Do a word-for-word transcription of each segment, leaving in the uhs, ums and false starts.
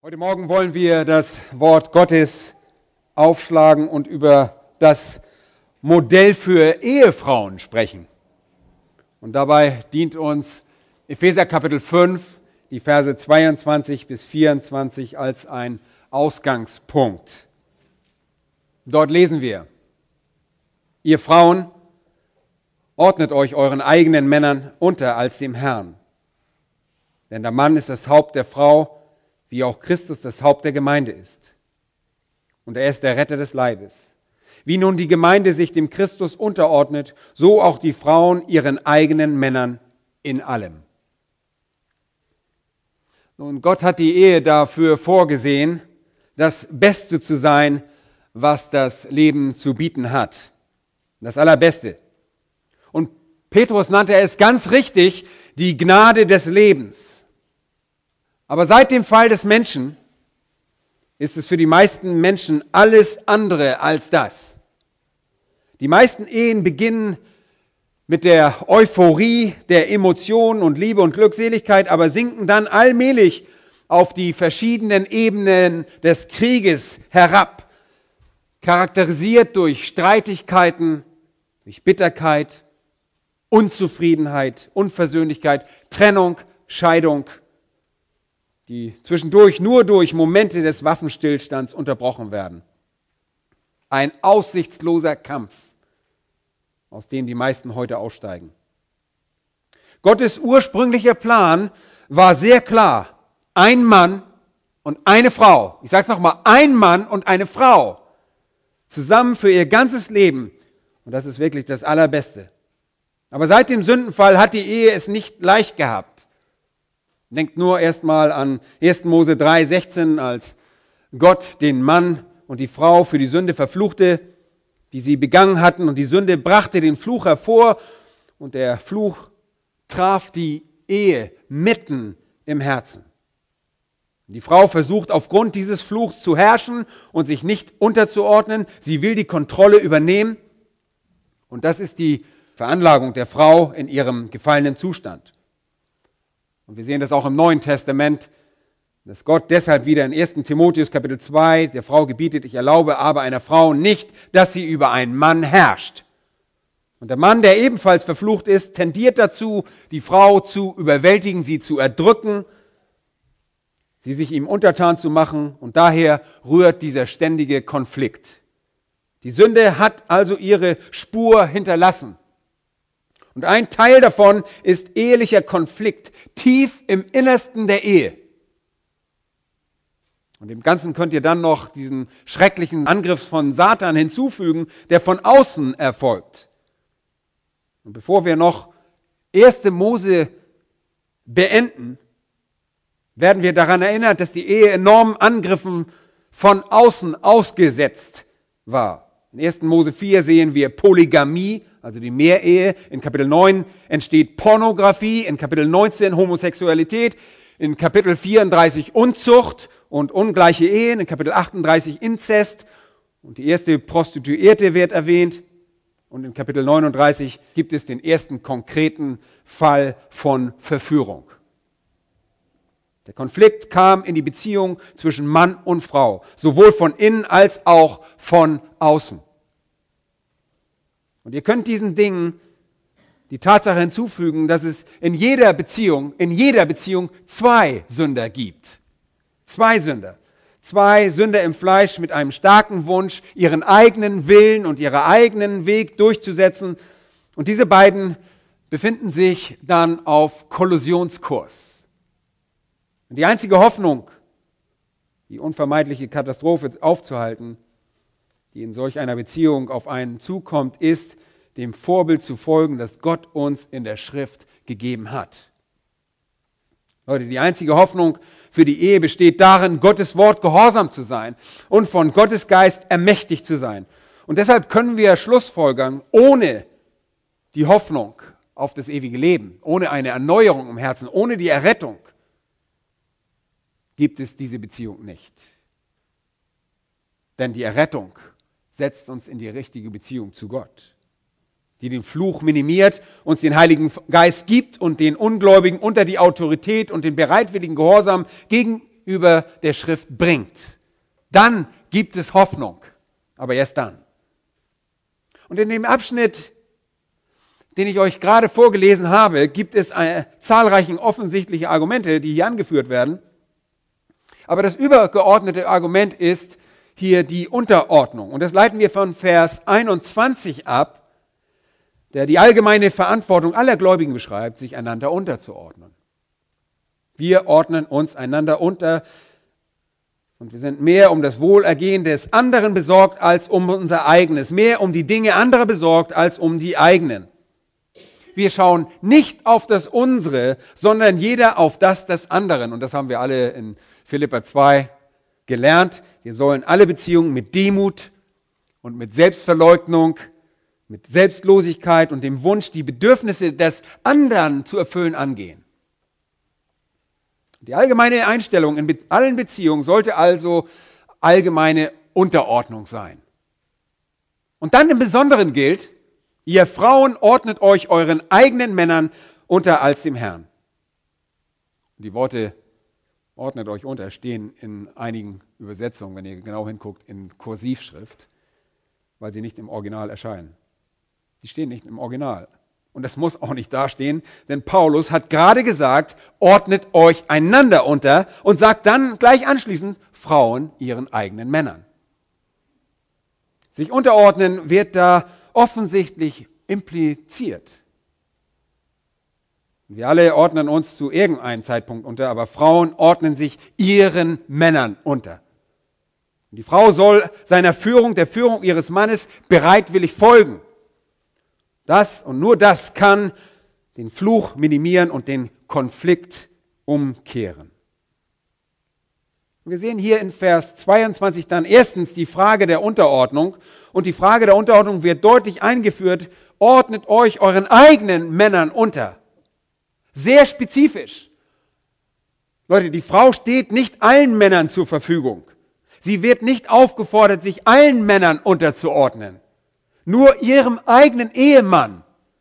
Heute Morgen wollen wir das Wort Gottes aufschlagen und über das Modell für Ehefrauen sprechen. Und dabei dient uns Epheser Kapitel fünf, die Verse zweiundzwanzig bis vierundzwanzig als ein Ausgangspunkt. Dort lesen wir: Ihr Frauen, ordnet euch euren eigenen Männern unter als dem Herrn. Denn der Mann ist das Haupt der Frau, wie auch Christus das Haupt der Gemeinde ist. Und er ist der Retter des Leibes. Wie nun die Gemeinde sich dem Christus unterordnet, so auch die Frauen ihren eigenen Männern in allem. Nun, Gott hat die Ehe dafür vorgesehen, das Beste zu sein, was das Leben zu bieten hat. Das Allerbeste. Und Petrus nannte es ganz richtig die Gnade des Lebens. Aber seit dem Fall des Menschen ist es für die meisten Menschen alles andere als das. Die meisten Ehen beginnen mit der Euphorie der Emotionen und Liebe und Glückseligkeit, aber sinken dann allmählich auf die verschiedenen Ebenen des Krieges herab, charakterisiert durch Streitigkeiten, durch Bitterkeit, Unzufriedenheit, Unversöhnlichkeit, Trennung, Scheidung, die zwischendurch nur durch Momente des Waffenstillstands unterbrochen werden. Ein aussichtsloser Kampf, aus dem die meisten heute aussteigen. Gottes ursprünglicher Plan war sehr klar. Ein Mann und eine Frau. Ich sage es nochmal, ein Mann und eine Frau. Zusammen für ihr ganzes Leben. Und das ist wirklich das Allerbeste. Aber seit dem Sündenfall hat die Ehe es nicht leicht gehabt. Denkt nur erstmal an erster Mose drei sechzehn, als Gott den Mann und die Frau für die Sünde verfluchte, die sie begangen hatten. Und die Sünde brachte den Fluch hervor. Und der Fluch traf die Ehe mitten im Herzen. Die Frau versucht aufgrund dieses Fluchs zu herrschen und sich nicht unterzuordnen. Sie will die Kontrolle übernehmen. Und das ist die Veranlagung der Frau in ihrem gefallenen Zustand. Und wir sehen das auch im Neuen Testament, dass Gott deshalb wieder in erster Timotheus Kapitel zwei der Frau gebietet: Ich erlaube aber einer Frau nicht, dass sie über einen Mann herrscht. Und der Mann, der ebenfalls verflucht ist, tendiert dazu, die Frau zu überwältigen, sie zu erdrücken, sie sich ihm untertan zu machen. Und daher rührt dieser ständige Konflikt. Die Sünde hat also ihre Spur hinterlassen. Und ein Teil davon ist ehelicher Konflikt, tief im Innersten der Ehe. Und dem Ganzen könnt ihr dann noch diesen schrecklichen Angriff von Satan hinzufügen, der von außen erfolgt. Und bevor wir noch erster Mose beenden, werden wir daran erinnert, dass die Ehe enormen Angriffen von außen ausgesetzt war. In erster Mose vier sehen wir Polygamie, also die Mehrehe. In Kapitel neun entsteht Pornografie, in Kapitel neunzehn Homosexualität, in Kapitel vierunddreißig Unzucht und ungleiche Ehen, in Kapitel achtunddreißig Inzest und die erste Prostituierte wird erwähnt. Und in Kapitel neununddreißig gibt es den ersten konkreten Fall von Verführung. Der Konflikt kam in die Beziehung zwischen Mann und Frau, sowohl von innen als auch von außen. Und ihr könnt diesen Dingen die Tatsache hinzufügen, dass es in jeder Beziehung, in jeder Beziehung zwei Sünder gibt. Zwei Sünder. Zwei Sünder im Fleisch mit einem starken Wunsch, ihren eigenen Willen und ihren eigenen Weg durchzusetzen. Und diese beiden befinden sich dann auf Kollisionskurs. Und die einzige Hoffnung, die unvermeidliche Katastrophe aufzuhalten, die in solch einer Beziehung auf einen zukommt, ist, dem Vorbild zu folgen, das Gott uns in der Schrift gegeben hat. Leute, die einzige Hoffnung für die Ehe besteht darin, Gottes Wort gehorsam zu sein und von Gottes Geist ermächtigt zu sein. Und deshalb können wir schlussfolgern, ohne die Hoffnung auf das ewige Leben, ohne eine Erneuerung im Herzen, ohne die Errettung, gibt es diese Beziehung nicht. Denn die Errettung setzt uns in die richtige Beziehung zu Gott, die den Fluch minimiert, uns den Heiligen Geist gibt und den Ungläubigen unter die Autorität und den bereitwilligen Gehorsam gegen gegenüber der Schrift bringt. Dann gibt es Hoffnung, aber erst dann. Und in dem Abschnitt, den ich euch gerade vorgelesen habe, gibt es eine, zahlreiche offensichtliche Argumente, die hier angeführt werden. Aber das übergeordnete Argument ist hier die Unterordnung. Und das leiten wir von Vers einundzwanzig ab, der die allgemeine Verantwortung aller Gläubigen beschreibt, sich einander unterzuordnen. Wir ordnen uns einander unter und wir sind mehr um das Wohlergehen des anderen besorgt als um unser eigenes, mehr um die Dinge anderer besorgt als um die eigenen. Wir schauen nicht auf das Unsere, sondern jeder auf das des anderen. Und das haben wir alle in Philipper zwei gelernt. Wir sollen alle Beziehungen mit Demut und mit Selbstverleugnung, mit Selbstlosigkeit und dem Wunsch, die Bedürfnisse des anderen zu erfüllen, angehen. Die allgemeine Einstellung in allen Beziehungen sollte also allgemeine Unterordnung sein. Und dann im Besonderen gilt, ihr Frauen ordnet euch euren eigenen Männern unter als dem Herrn. Die Worte ordnet euch unter stehen in einigen Übersetzungen, wenn ihr genau hinguckt, in Kursivschrift, weil sie nicht im Original erscheinen. Die stehen nicht im Original. Und das muss auch nicht dastehen, denn Paulus hat gerade gesagt, ordnet euch einander unter und sagt dann gleich anschließend, Frauen ihren eigenen Männern. Sich unterordnen wird da offensichtlich impliziert. Wir alle ordnen uns zu irgendeinem Zeitpunkt unter, aber Frauen ordnen sich ihren Männern unter. Die Frau soll seiner Führung, der Führung ihres Mannes bereitwillig folgen. Das und nur das kann den Fluch minimieren und den Konflikt umkehren. Wir sehen hier in Vers zweiundzwanzig dann erstens die Frage der Unterordnung. Und die Frage der Unterordnung wird deutlich eingeführt, ordnet euch euren eigenen Männern unter. Sehr spezifisch. Leute, die Frau steht nicht allen Männern zur Verfügung. Sie wird nicht aufgefordert, sich allen Männern unterzuordnen. Nur ihrem eigenen Ehemann.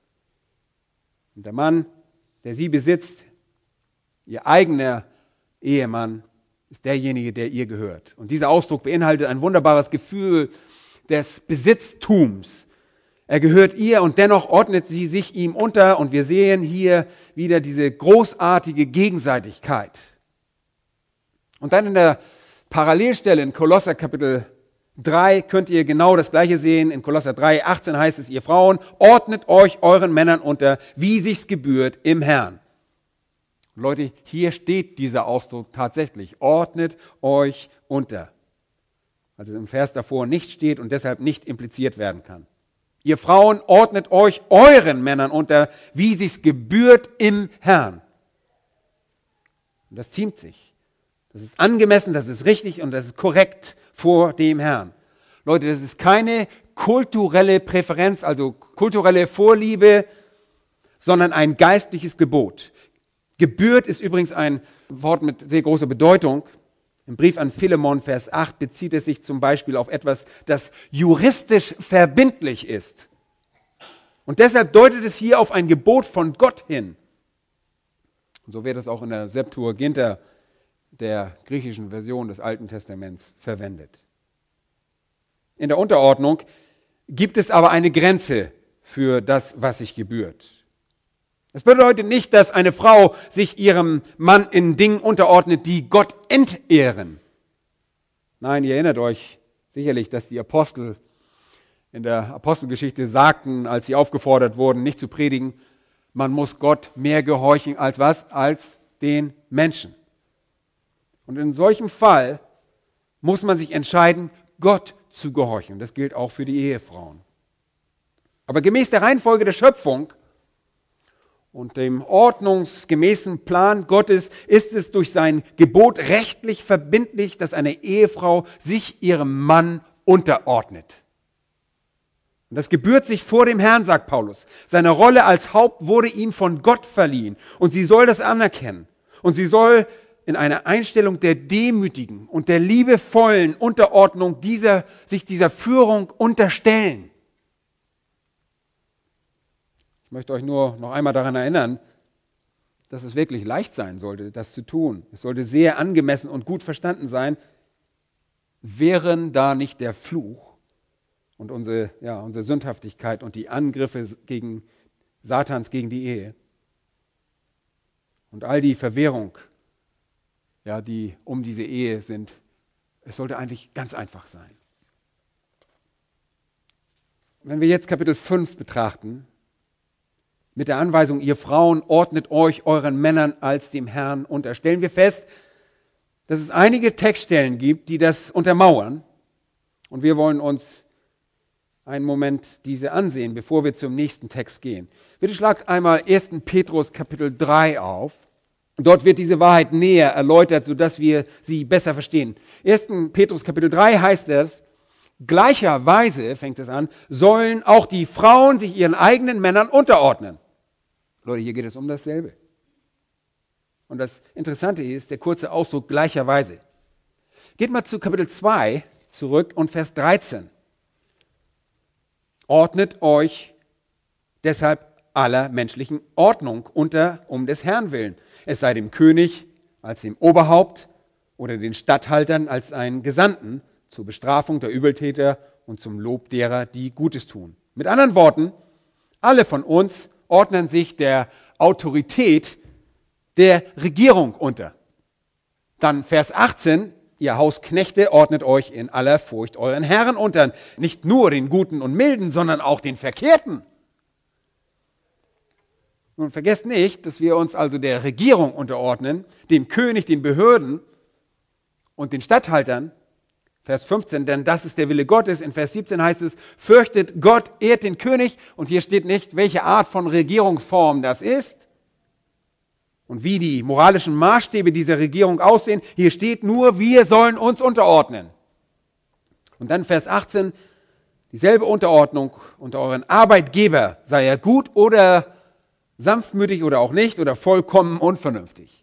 Und der Mann, der sie besitzt, ihr eigener Ehemann, ist derjenige, der ihr gehört. Und dieser Ausdruck beinhaltet ein wunderbares Gefühl des Besitztums. Er gehört ihr und dennoch ordnet sie sich ihm unter. Und wir sehen hier wieder diese großartige Gegenseitigkeit. Und dann in der Parallelstelle in Kolosser Kapitel drei könnt ihr genau das Gleiche sehen. In Kolosser drei, achtzehn heißt es, ihr Frauen, ordnet euch euren Männern unter, wie sich's gebührt im Herrn. Leute, hier steht dieser Ausdruck tatsächlich. Ordnet euch unter. Weil es im Vers davor nicht steht und deshalb nicht impliziert werden kann. Ihr Frauen, ordnet euch euren Männern unter, wie sich's gebührt im Herrn. Und das ziemt sich. Das ist angemessen, das ist richtig und das ist korrekt vor dem Herrn. Leute, das ist keine kulturelle Präferenz, also kulturelle Vorliebe, sondern ein geistliches Gebot. Gebührt ist übrigens ein Wort mit sehr großer Bedeutung. Im Brief an Philemon, Vers acht, bezieht es sich zum Beispiel auf etwas, das juristisch verbindlich ist. Und deshalb deutet es hier auf ein Gebot von Gott hin. Und so wird es auch in der Septuaginta, der griechischen Version des Alten Testaments, verwendet. In der Unterordnung gibt es aber eine Grenze für das, was sich gebührt. Es bedeutet nicht, dass eine Frau sich ihrem Mann in Dingen unterordnet, die Gott entehren. Nein, ihr erinnert euch sicherlich, dass die Apostel in der Apostelgeschichte sagten, als sie aufgefordert wurden, nicht zu predigen, man muss Gott mehr gehorchen als was? Als den Menschen. Und in solchem Fall muss man sich entscheiden, Gott zu gehorchen. Das gilt auch für die Ehefrauen. Aber gemäß der Reihenfolge der Schöpfung und dem ordnungsgemäßen Plan Gottes ist es durch sein Gebot rechtlich verbindlich, dass eine Ehefrau sich ihrem Mann unterordnet. Und das gebührt sich vor dem Herrn, sagt Paulus. Seine Rolle als Haupt wurde ihm von Gott verliehen und sie soll das anerkennen. Und sie soll in einer Einstellung der demütigen und der liebevollen Unterordnung dieser, sich dieser Führung unterstellen. Ich möchte euch nur noch einmal daran erinnern, dass es wirklich leicht sein sollte, das zu tun. Es sollte sehr angemessen und gut verstanden sein, wären da nicht der Fluch und unsere, ja, unsere Sündhaftigkeit und die Angriffe gegen Satans gegen die Ehe und all die Verwirrung, ja, die um diese Ehe sind. Es sollte eigentlich ganz einfach sein. Wenn wir jetzt Kapitel fünf betrachten, mit der Anweisung, ihr Frauen, ordnet euch euren Männern als dem Herrn unter, stellen wir fest, dass es einige Textstellen gibt, die das untermauern. Und wir wollen uns einen Moment diese ansehen, bevor wir zum nächsten Text gehen. Bitte schlagt einmal ersten Petrus Kapitel drei auf. Dort wird diese Wahrheit näher erläutert, sodass wir sie besser verstehen. ersten Petrus Kapitel drei heißt es, gleicherweise, fängt es an, sollen auch die Frauen sich ihren eigenen Männern unterordnen. Leute, hier geht es um dasselbe. Und das Interessante ist, der kurze Ausdruck gleicherweise. Geht mal zu Kapitel zwei zurück und Vers dreizehn. Ordnet euch deshalb aller menschlichen Ordnung unter, um des Herrn willen. Es sei dem König als dem Oberhaupt oder den Statthaltern als einen Gesandten zur Bestrafung der Übeltäter und zum Lob derer, die Gutes tun. Mit anderen Worten, alle von uns ordnen sich der Autorität der Regierung unter. Dann Vers achtzehn, ihr Hausknechte ordnet euch in aller Furcht euren Herren unter, nicht nur den Guten und Milden, sondern auch den Verkehrten. Nun vergesst nicht, dass wir uns also der Regierung unterordnen, dem König, den Behörden und den Statthaltern. Vers fünfzehn, denn das ist der Wille Gottes. In Vers siebzehn heißt es, fürchtet Gott, ehrt den König. Und hier steht nicht, welche Art von Regierungsform das ist und wie die moralischen Maßstäbe dieser Regierung aussehen. Hier steht nur, wir sollen uns unterordnen. Und dann Vers achtzehn, dieselbe Unterordnung unter euren Arbeitgeber, sei er gut oder sanftmütig oder auch nicht oder vollkommen unvernünftig.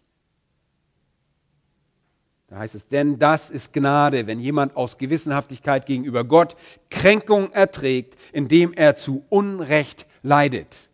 Da heißt es, denn das ist Gnade, wenn jemand aus Gewissenhaftigkeit gegenüber Gott Kränkung erträgt, indem er zu Unrecht leidet.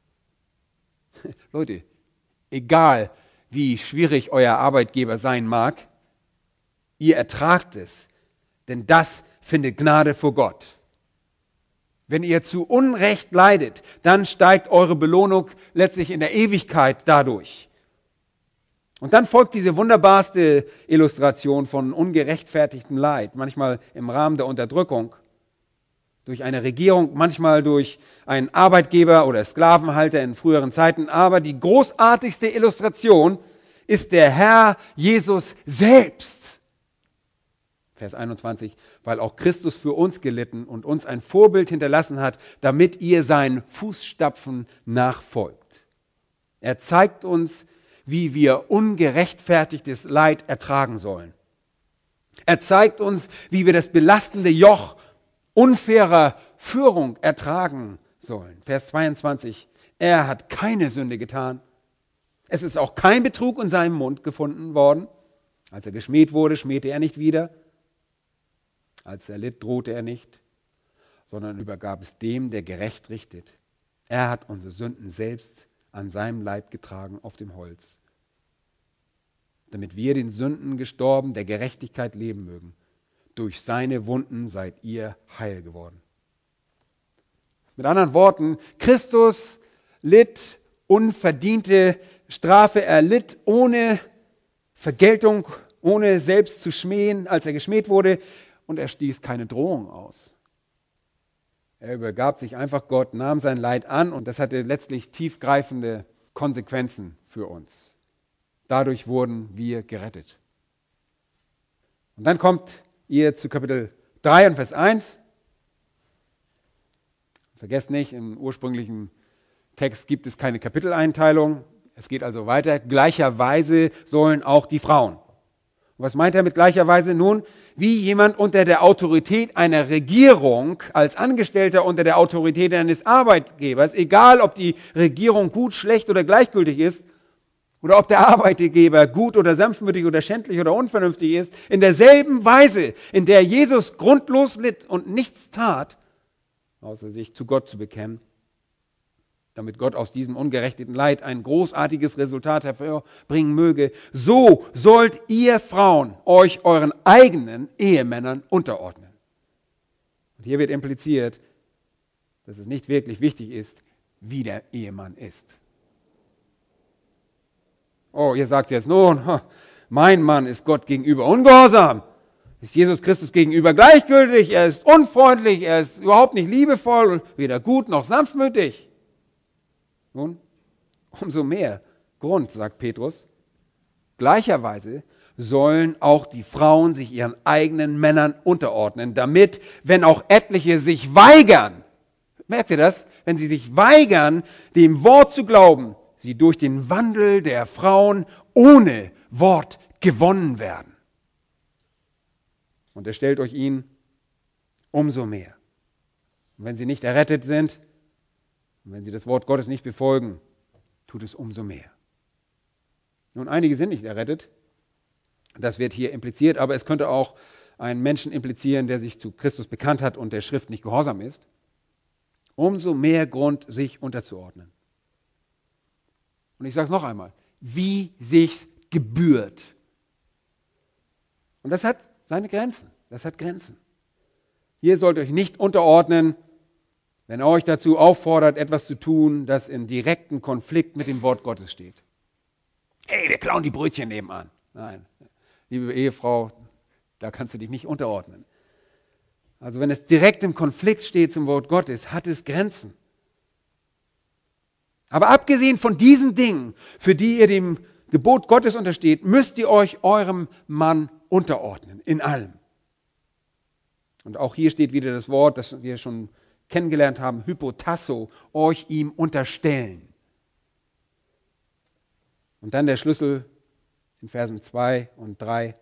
Leute, egal wie schwierig euer Arbeitgeber sein mag, ihr ertragt es, denn das findet Gnade vor Gott. Wenn ihr zu Unrecht leidet, dann steigt eure Belohnung letztlich in der Ewigkeit dadurch. Und dann folgt diese wunderbarste Illustration von ungerechtfertigtem Leid, manchmal im Rahmen der Unterdrückung, durch eine Regierung, manchmal durch einen Arbeitgeber oder Sklavenhalter in früheren Zeiten. Aber die großartigste Illustration ist der Herr Jesus selbst. Vers einundzwanzig, weil auch Christus für uns gelitten und uns ein Vorbild hinterlassen hat, damit ihr seinen Fußstapfen nachfolgt. Er zeigt uns, wie wir ungerechtfertigtes Leid ertragen sollen. Er zeigt uns, wie wir das belastende Joch unfairer Führung ertragen sollen. Vers zweiundzwanzig, er hat keine Sünde getan. Es ist auch kein Betrug in seinem Mund gefunden worden. Als er geschmäht wurde, schmähte er nicht wieder. Als er litt, drohte er nicht, sondern übergab es dem, der gerecht richtet. Er hat unsere Sünden selbst an seinem Leib getragen auf dem Holz, damit wir den Sünden gestorben, der Gerechtigkeit leben mögen. Durch seine Wunden seid ihr heil geworden. Mit anderen Worten, Christus litt unverdiente Strafe, er litt ohne Vergeltung, ohne selbst zu schmähen, als er geschmäht wurde, und er stieß keine Drohung aus. Er übergab sich einfach Gott, nahm sein Leid an und das hatte letztlich tiefgreifende Konsequenzen für uns. Dadurch wurden wir gerettet. Und dann kommt ihr zu Kapitel drei und Vers eins. Vergesst nicht, im ursprünglichen Text gibt es keine Kapiteleinteilung. Es geht also weiter. Gleicherweise sollen auch die Frauen. Und was meint er mit gleicherweise? Nun, wie jemand unter der Autorität einer Regierung, als Angestellter unter der Autorität eines Arbeitgebers, egal ob die Regierung gut, schlecht oder gleichgültig ist, oder ob der Arbeitgeber gut oder sanftmütig oder schändlich oder unvernünftig ist, in derselben Weise, in der Jesus grundlos litt und nichts tat, außer sich zu Gott zu bekennen, damit Gott aus diesem ungerechten Leid ein großartiges Resultat hervorbringen möge, so sollt ihr Frauen euch euren eigenen Ehemännern unterordnen. Und hier wird impliziert, dass es nicht wirklich wichtig ist, wie der Ehemann ist. Oh, ihr sagt jetzt, nun, mein Mann ist Gott gegenüber ungehorsam, ist Jesus Christus gegenüber gleichgültig, er ist unfreundlich, er ist überhaupt nicht liebevoll, weder gut noch sanftmütig. Nun, umso mehr Grund, sagt Petrus, gleicherweise sollen auch die Frauen sich ihren eigenen Männern unterordnen, damit, wenn auch etliche sich weigern, merkt ihr das? Wenn sie sich weigern, dem Wort zu glauben, sie durch den Wandel der Frauen ohne Wort gewonnen werden. Und er stellt euch ihnen umso mehr. Und wenn sie nicht errettet sind, und wenn sie das Wort Gottes nicht befolgen, tut es umso mehr. Nun, einige sind nicht errettet. Das wird hier impliziert, aber es könnte auch einen Menschen implizieren, der sich zu Christus bekannt hat und der Schrift nicht gehorsam ist. Umso mehr Grund, sich unterzuordnen. Und ich sage es noch einmal, wie sich's gebührt. Und das hat seine Grenzen. Das hat Grenzen. Ihr sollt euch nicht unterordnen, wenn er euch dazu auffordert, etwas zu tun, das in direkten Konflikt mit dem Wort Gottes steht. Hey, wir klauen die Brötchen nebenan. Nein, liebe Ehefrau, da kannst du dich nicht unterordnen. Also wenn es direkt im Konflikt steht zum Wort Gottes, hat es Grenzen. Aber abgesehen von diesen Dingen, für die ihr dem Gebot Gottes untersteht, müsst ihr euch eurem Mann unterordnen, in allem. Und auch hier steht wieder das Wort, das wir schon kennengelernt haben, hypotasso, euch ihm unterstellen. Und dann der Schlüssel in Versen zwei und drei.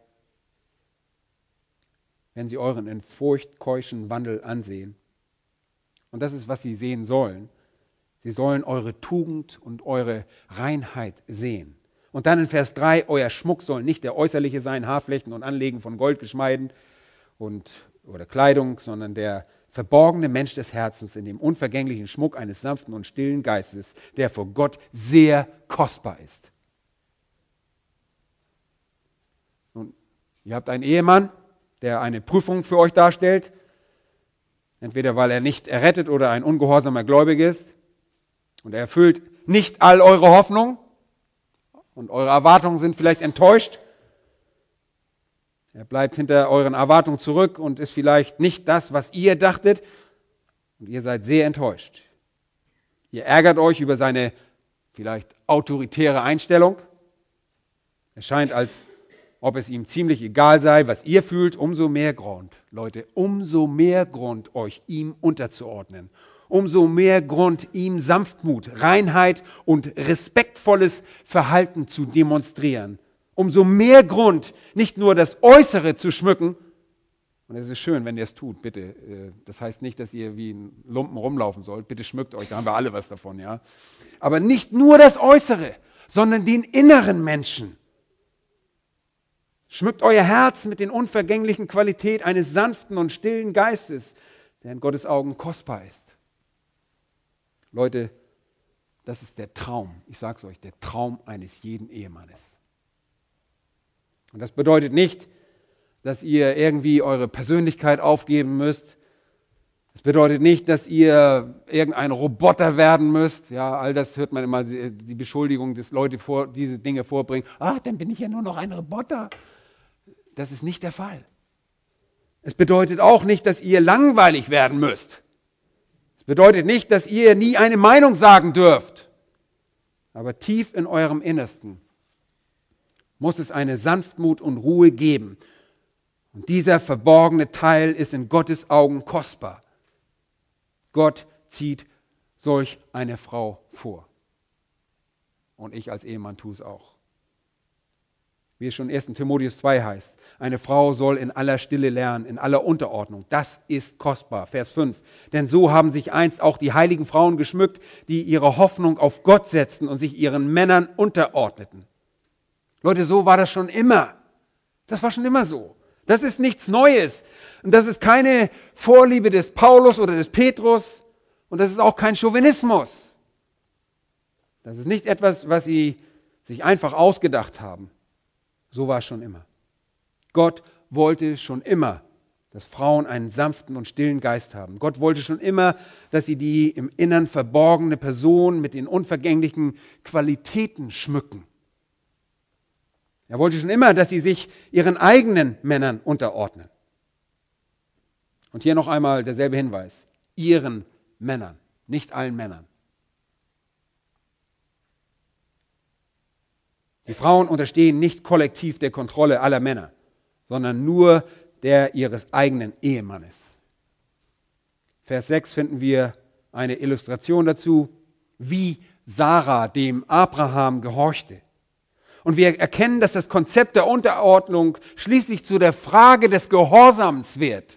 Wenn sie euren in Furcht keuschen Wandel ansehen. Und das ist, was sie sehen sollen. Sie sollen eure Tugend und eure Reinheit sehen. Und dann in Vers drei, euer Schmuck soll nicht der äußerliche sein, Haarflechten und Anlegen von Goldgeschmeiden und, oder Kleidung, sondern der verborgene Mensch des Herzens in dem unvergänglichen Schmuck eines sanften und stillen Geistes, der vor Gott sehr kostbar ist. Nun, ihr habt einen Ehemann, der eine Prüfung für euch darstellt, entweder weil er nicht errettet oder ein ungehorsamer Gläubiger ist, und er erfüllt nicht all eure Hoffnung und eure Erwartungen sind vielleicht enttäuscht. Er bleibt hinter euren Erwartungen zurück und ist vielleicht nicht das, was ihr dachtet. Und ihr seid sehr enttäuscht. Ihr ärgert euch über seine vielleicht autoritäre Einstellung. Es scheint, als ob es ihm ziemlich egal sei, was ihr fühlt. Umso mehr Grund, Leute, umso mehr Grund, euch ihm unterzuordnen. Umso mehr Grund, ihm Sanftmut, Reinheit und respektvolles Verhalten zu demonstrieren. Umso mehr Grund, nicht nur das Äußere zu schmücken. Und es ist schön, wenn ihr es tut, bitte. Das heißt nicht, dass ihr wie ein Lumpen rumlaufen sollt. Bitte schmückt euch, da haben wir alle was davon, ja. Aber nicht nur das Äußere, sondern den inneren Menschen. Schmückt euer Herz mit den unvergänglichen Qualitäten eines sanften und stillen Geistes, der in Gottes Augen kostbar ist. Leute, das ist der Traum, ich sage es euch, der Traum eines jeden Ehemannes. Und das bedeutet nicht, dass ihr irgendwie eure Persönlichkeit aufgeben müsst. Das bedeutet nicht, dass ihr irgendein Roboter werden müsst. Ja, all das hört man immer, die Beschuldigung, dass Leute vor, diese Dinge vorbringen. Ah, dann bin ich ja nur noch ein Roboter. Das ist nicht der Fall. Es bedeutet auch nicht, dass ihr langweilig werden müsst. Es bedeutet nicht, dass ihr nie eine Meinung sagen dürft. Aber tief in eurem Innersten muss es eine Sanftmut und Ruhe geben. Und dieser verborgene Teil ist in Gottes Augen kostbar. Gott zieht solch eine Frau vor. Und ich als Ehemann tue es auch. Wie es schon in ersten Timotheus zwei heißt, eine Frau soll in aller Stille lernen, in aller Unterordnung. Das ist kostbar. Vers fünf. Denn so haben sich einst auch die heiligen Frauen geschmückt, die ihre Hoffnung auf Gott setzten und sich ihren Männern unterordneten. Leute, so war das schon immer. Das war schon immer so. Das ist nichts Neues. Und das ist keine Vorliebe des Paulus oder des Petrus. Und das ist auch kein Chauvinismus. Das ist nicht etwas, was sie sich einfach ausgedacht haben. So war es schon immer. Gott wollte schon immer, dass Frauen einen sanften und stillen Geist haben. Gott wollte schon immer, dass sie die im Innern verborgene Person mit den unvergänglichen Qualitäten schmücken. Er wollte schon immer, dass sie sich ihren eigenen Männern unterordnen. Und hier noch einmal derselbe Hinweis. Ihren Männern, nicht allen Männern. Die Frauen unterstehen nicht kollektiv der Kontrolle aller Männer, sondern nur der ihres eigenen Ehemannes. Vers sechs finden wir eine Illustration dazu, wie Sarah dem Abraham gehorchte. Und wir erkennen, dass das Konzept der Unterordnung schließlich zu der Frage des Gehorsams wird,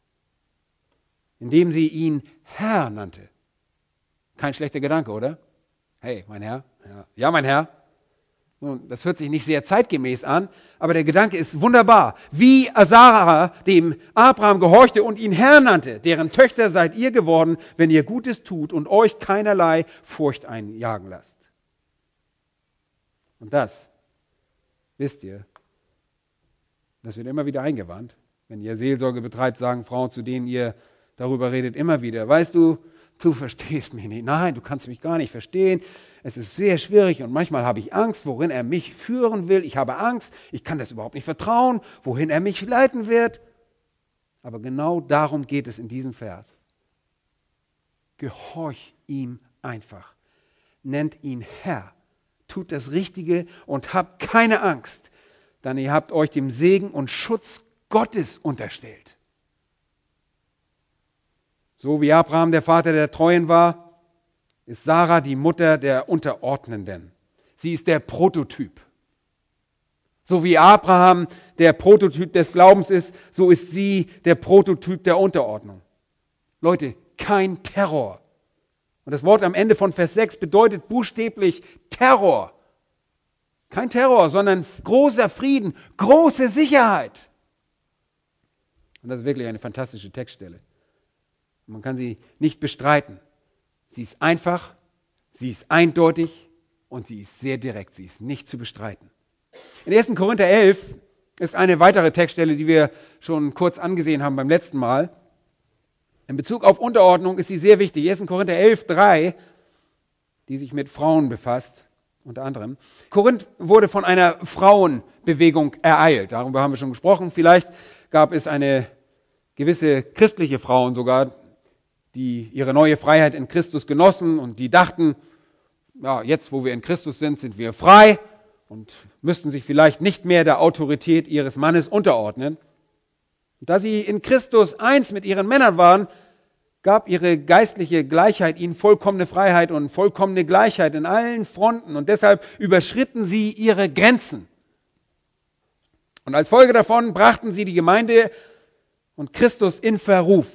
indem sie ihn Herr nannte. Kein schlechter Gedanke, oder? Hey, mein Herr. Ja, ja mein Herr. Nun, das hört sich nicht sehr zeitgemäß an, aber der Gedanke ist wunderbar. Wie Sarah dem Abraham gehorchte und ihn Herr nannte, deren Töchter seid ihr geworden, wenn ihr Gutes tut und euch keinerlei Furcht einjagen lasst. Und das, wisst ihr, das wird immer wieder eingewandt. Wenn ihr Seelsorge betreibt, sagen Frauen, zu denen ihr darüber redet, immer wieder, weißt du, du verstehst mich nicht. Nein, du kannst mich gar nicht verstehen. Es ist sehr schwierig und manchmal habe ich Angst, worin er mich führen will. Ich habe Angst, ich kann das überhaupt nicht vertrauen, wohin er mich leiten wird. Aber genau darum geht es in diesem Vers. Gehorch ihm einfach. Nennt ihn Herr. Tut das Richtige und habt keine Angst, denn ihr habt euch dem Segen und Schutz Gottes unterstellt. So wie Abraham der Vater der Treuen war, ist Sarah die Mutter der Unterordnenden. Sie ist der Prototyp. So wie Abraham der Prototyp des Glaubens ist, so ist sie der Prototyp der Unterordnung. Leute, kein Terror. Und das Wort am Ende von Vers sechs bedeutet buchstäblich Terror. Kein Terror, sondern großer Frieden, große Sicherheit. Und das ist wirklich eine fantastische Textstelle. Man kann sie nicht bestreiten. Sie ist einfach, sie ist eindeutig und sie ist sehr direkt. Sie ist nicht zu bestreiten. In ersten Korinther elf ist eine weitere Textstelle, die wir schon kurz angesehen haben beim letzten Mal. In Bezug auf Unterordnung ist sie sehr wichtig. ersten Korinther elf, drei, die sich mit Frauen befasst, unter anderem. Korinth wurde von einer Frauenbewegung ereilt. Darüber haben wir schon gesprochen. Vielleicht gab es eine gewisse christliche Frauen sogar, die ihre neue Freiheit in Christus genossen und die dachten, ja, jetzt wo wir in Christus sind, sind wir frei und müssten sich vielleicht nicht mehr der Autorität ihres Mannes unterordnen. Und da sie in Christus eins mit ihren Männern waren, gab ihre geistliche Gleichheit ihnen vollkommene Freiheit und vollkommene Gleichheit in allen Fronten und deshalb überschritten sie ihre Grenzen. Und als Folge davon brachten sie die Gemeinde und Christus in Verruf.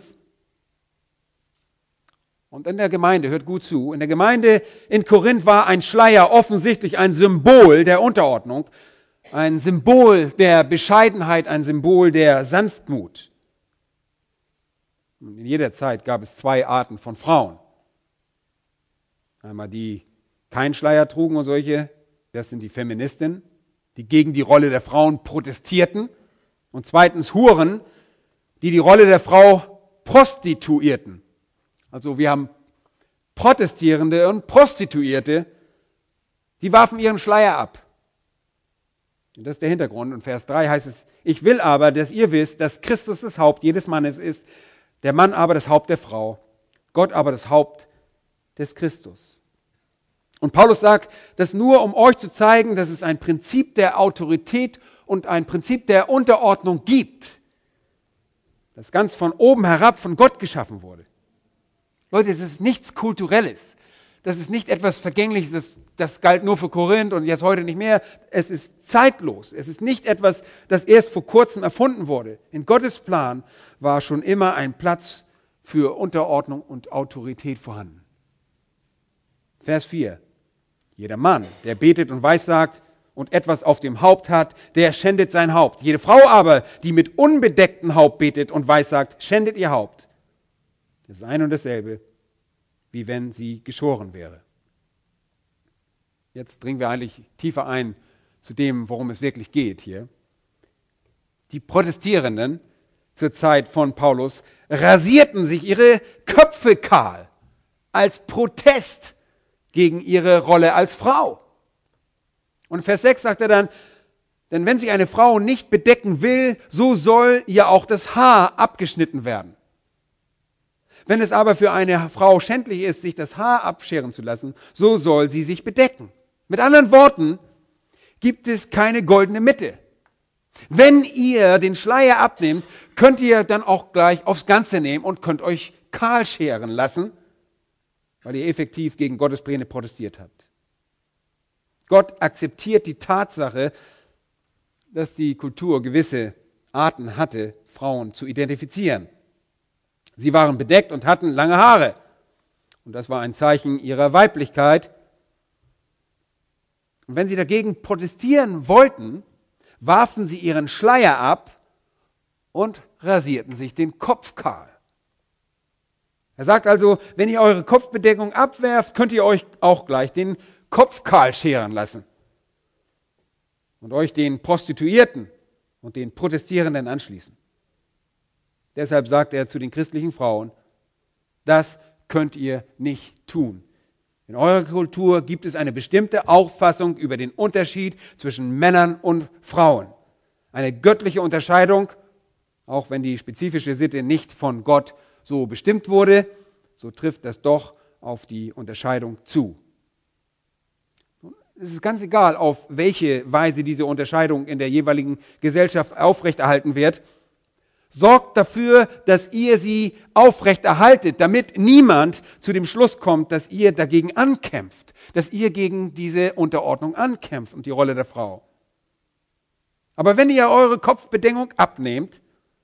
Und in der Gemeinde, hört gut zu, in der Gemeinde in Korinth war ein Schleier offensichtlich ein Symbol der Unterordnung, ein Symbol der Bescheidenheit, ein Symbol der Sanftmut. Und in jeder Zeit gab es zwei Arten von Frauen. Einmal die keinen Schleier trugen und solche, das sind die Feministinnen, die gegen die Rolle der Frauen protestierten. Und zweitens Huren, die die Rolle der Frau prostituierten. Also wir haben Protestierende und Prostituierte, die warfen ihren Schleier ab. Und das ist der Hintergrund. Und Vers drei heißt es, ich will aber, dass ihr wisst, dass Christus das Haupt jedes Mannes ist, der Mann aber das Haupt der Frau, Gott aber das Haupt des Christus. Und Paulus sagt, das nur, um euch zu zeigen, dass es ein Prinzip der Autorität und ein Prinzip der Unterordnung gibt, das ganz von oben herab von Gott geschaffen wurde. Leute, das ist nichts Kulturelles. Das ist nicht etwas Vergängliches, das, das galt nur für Korinth und jetzt heute nicht mehr. Es ist zeitlos. Es ist nicht etwas, das erst vor kurzem erfunden wurde. In Gottes Plan war schon immer ein Platz für Unterordnung und Autorität vorhanden. Vers vier. Jeder Mann, der betet und weissagt und etwas auf dem Haupt hat, der schändet sein Haupt. Jede Frau aber, die mit unbedecktem Haupt betet und weissagt, schändet ihr Haupt. Das ist ein und dasselbe, wie wenn sie geschoren wäre. Jetzt dringen wir eigentlich tiefer ein zu dem, worum es wirklich geht hier. Die Protestierenden zur Zeit von Paulus rasierten sich ihre Köpfe kahl als Protest gegen ihre Rolle als Frau. Und Vers sechs sagt er dann, denn wenn sich eine Frau nicht bedecken will, so soll ihr auch das Haar abgeschnitten werden. Wenn es aber für eine Frau schändlich ist, sich das Haar abscheren zu lassen, so soll sie sich bedecken. Mit anderen Worten, gibt es keine goldene Mitte. Wenn ihr den Schleier abnehmt, könnt ihr dann auch gleich aufs Ganze nehmen und könnt euch kahl scheren lassen, weil ihr effektiv gegen Gottes Pläne protestiert habt. Gott akzeptiert die Tatsache, dass die Kultur gewisse Arten hatte, Frauen zu identifizieren. Sie waren bedeckt und hatten lange Haare. Und das war ein Zeichen ihrer Weiblichkeit. Und wenn sie dagegen protestieren wollten, warfen sie ihren Schleier ab und rasierten sich den Kopf kahl. Er sagt also, wenn ihr eure Kopfbedeckung abwerft, könnt ihr euch auch gleich den Kopf kahl scheren lassen und euch den Prostituierten und den Protestierenden anschließen. Deshalb sagt er zu den christlichen Frauen, das könnt ihr nicht tun. In eurer Kultur gibt es eine bestimmte Auffassung über den Unterschied zwischen Männern und Frauen. Eine göttliche Unterscheidung, auch wenn die spezifische Sitte nicht von Gott so bestimmt wurde, so trifft das doch auf die Unterscheidung zu. Es ist ganz egal, auf welche Weise diese Unterscheidung in der jeweiligen Gesellschaft aufrechterhalten wird. Sorgt dafür, dass ihr sie aufrechterhaltet, damit niemand zu dem Schluss kommt, dass ihr dagegen ankämpft, dass ihr gegen diese Unterordnung ankämpft und die Rolle der Frau. Aber wenn ihr eure Kopfbedeckung abnehmt,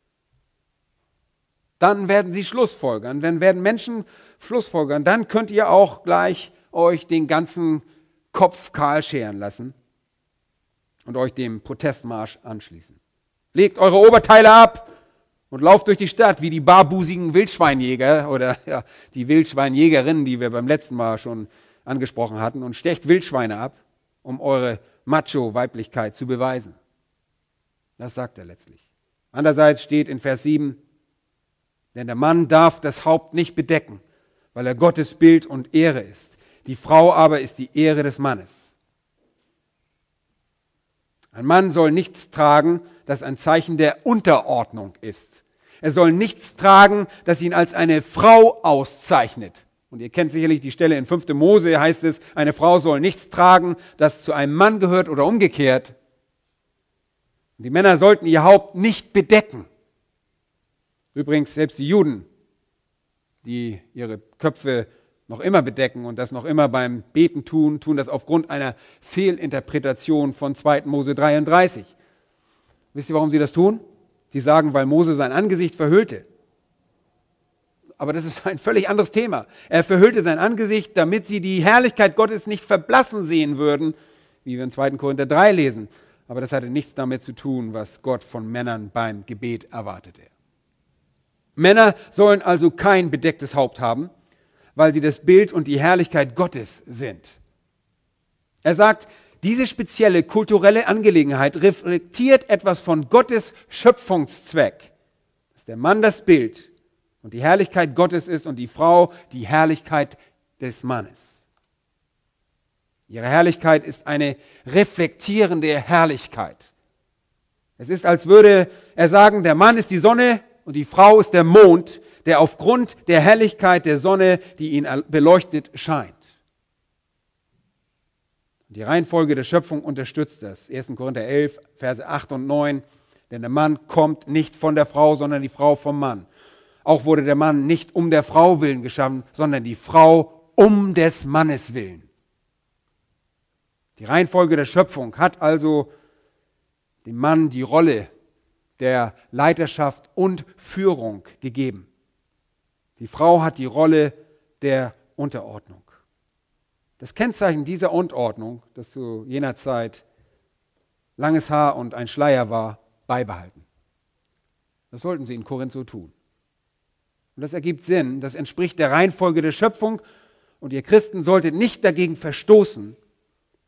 dann werden sie Schlussfolgern, dann werden Menschen Schlussfolgern, dann könnt ihr auch gleich euch den ganzen Kopf kahl scheren lassen und euch dem Protestmarsch anschließen. Legt eure Oberteile ab und lauft durch die Stadt wie die barbusigen Wildschweinjäger oder ja, die Wildschweinjägerinnen, die wir beim letzten Mal schon angesprochen hatten, und stecht Wildschweine ab, um eure Macho-Weiblichkeit zu beweisen. Das sagt er letztlich. Andererseits steht in Vers sieben, denn der Mann darf das Haupt nicht bedecken, weil er Gottes Bild und Ehre ist. Die Frau aber ist die Ehre des Mannes. Ein Mann soll nichts tragen, das ein Zeichen der Unterordnung ist. Er soll nichts tragen, das ihn als eine Frau auszeichnet. Und ihr kennt sicherlich die Stelle in fünfter Mose, heißt es, eine Frau soll nichts tragen, das zu einem Mann gehört oder umgekehrt. Die Männer sollten ihr Haupt nicht bedecken. Übrigens, selbst die Juden, die ihre Köpfe noch immer bedecken und das noch immer beim Beten tun, tun das aufgrund einer Fehlinterpretation von zweiter Mose dreiunddreißig. Wisst ihr, warum sie das tun? Sie sagen, weil Mose sein Angesicht verhüllte. Aber das ist ein völlig anderes Thema. Er verhüllte sein Angesicht, damit sie die Herrlichkeit Gottes nicht verblassen sehen würden, wie wir in zweiter Korinther drei lesen. Aber das hatte nichts damit zu tun, was Gott von Männern beim Gebet erwartete. Männer sollen also kein bedecktes Haupt haben, weil sie das Bild und die Herrlichkeit Gottes sind. Er sagt, diese spezielle kulturelle Angelegenheit reflektiert etwas von Gottes Schöpfungszweck, dass der Mann das Bild und die Herrlichkeit Gottes ist und die Frau die Herrlichkeit des Mannes. Ihre Herrlichkeit ist eine reflektierende Herrlichkeit. Es ist, als würde er sagen, der Mann ist die Sonne und die Frau ist der Mond, der aufgrund der Herrlichkeit der Sonne, die ihn beleuchtet, scheint. Die Reihenfolge der Schöpfung unterstützt das. erster Korinther elf, Verse acht und neun. Denn der Mann kommt nicht von der Frau, sondern die Frau vom Mann. Auch wurde der Mann nicht um der Frau willen geschaffen, sondern die Frau um des Mannes willen. Die Reihenfolge der Schöpfung hat also dem Mann die Rolle der Leiterschaft und Führung gegeben. Die Frau hat die Rolle der Unterordnung. Das Kennzeichen dieser Unterordnung, das zu jener Zeit langes Haar und ein Schleier war, beibehalten. Das sollten sie in Korinth so tun. Und das ergibt Sinn, das entspricht der Reihenfolge der Schöpfung und ihr Christen solltet nicht dagegen verstoßen,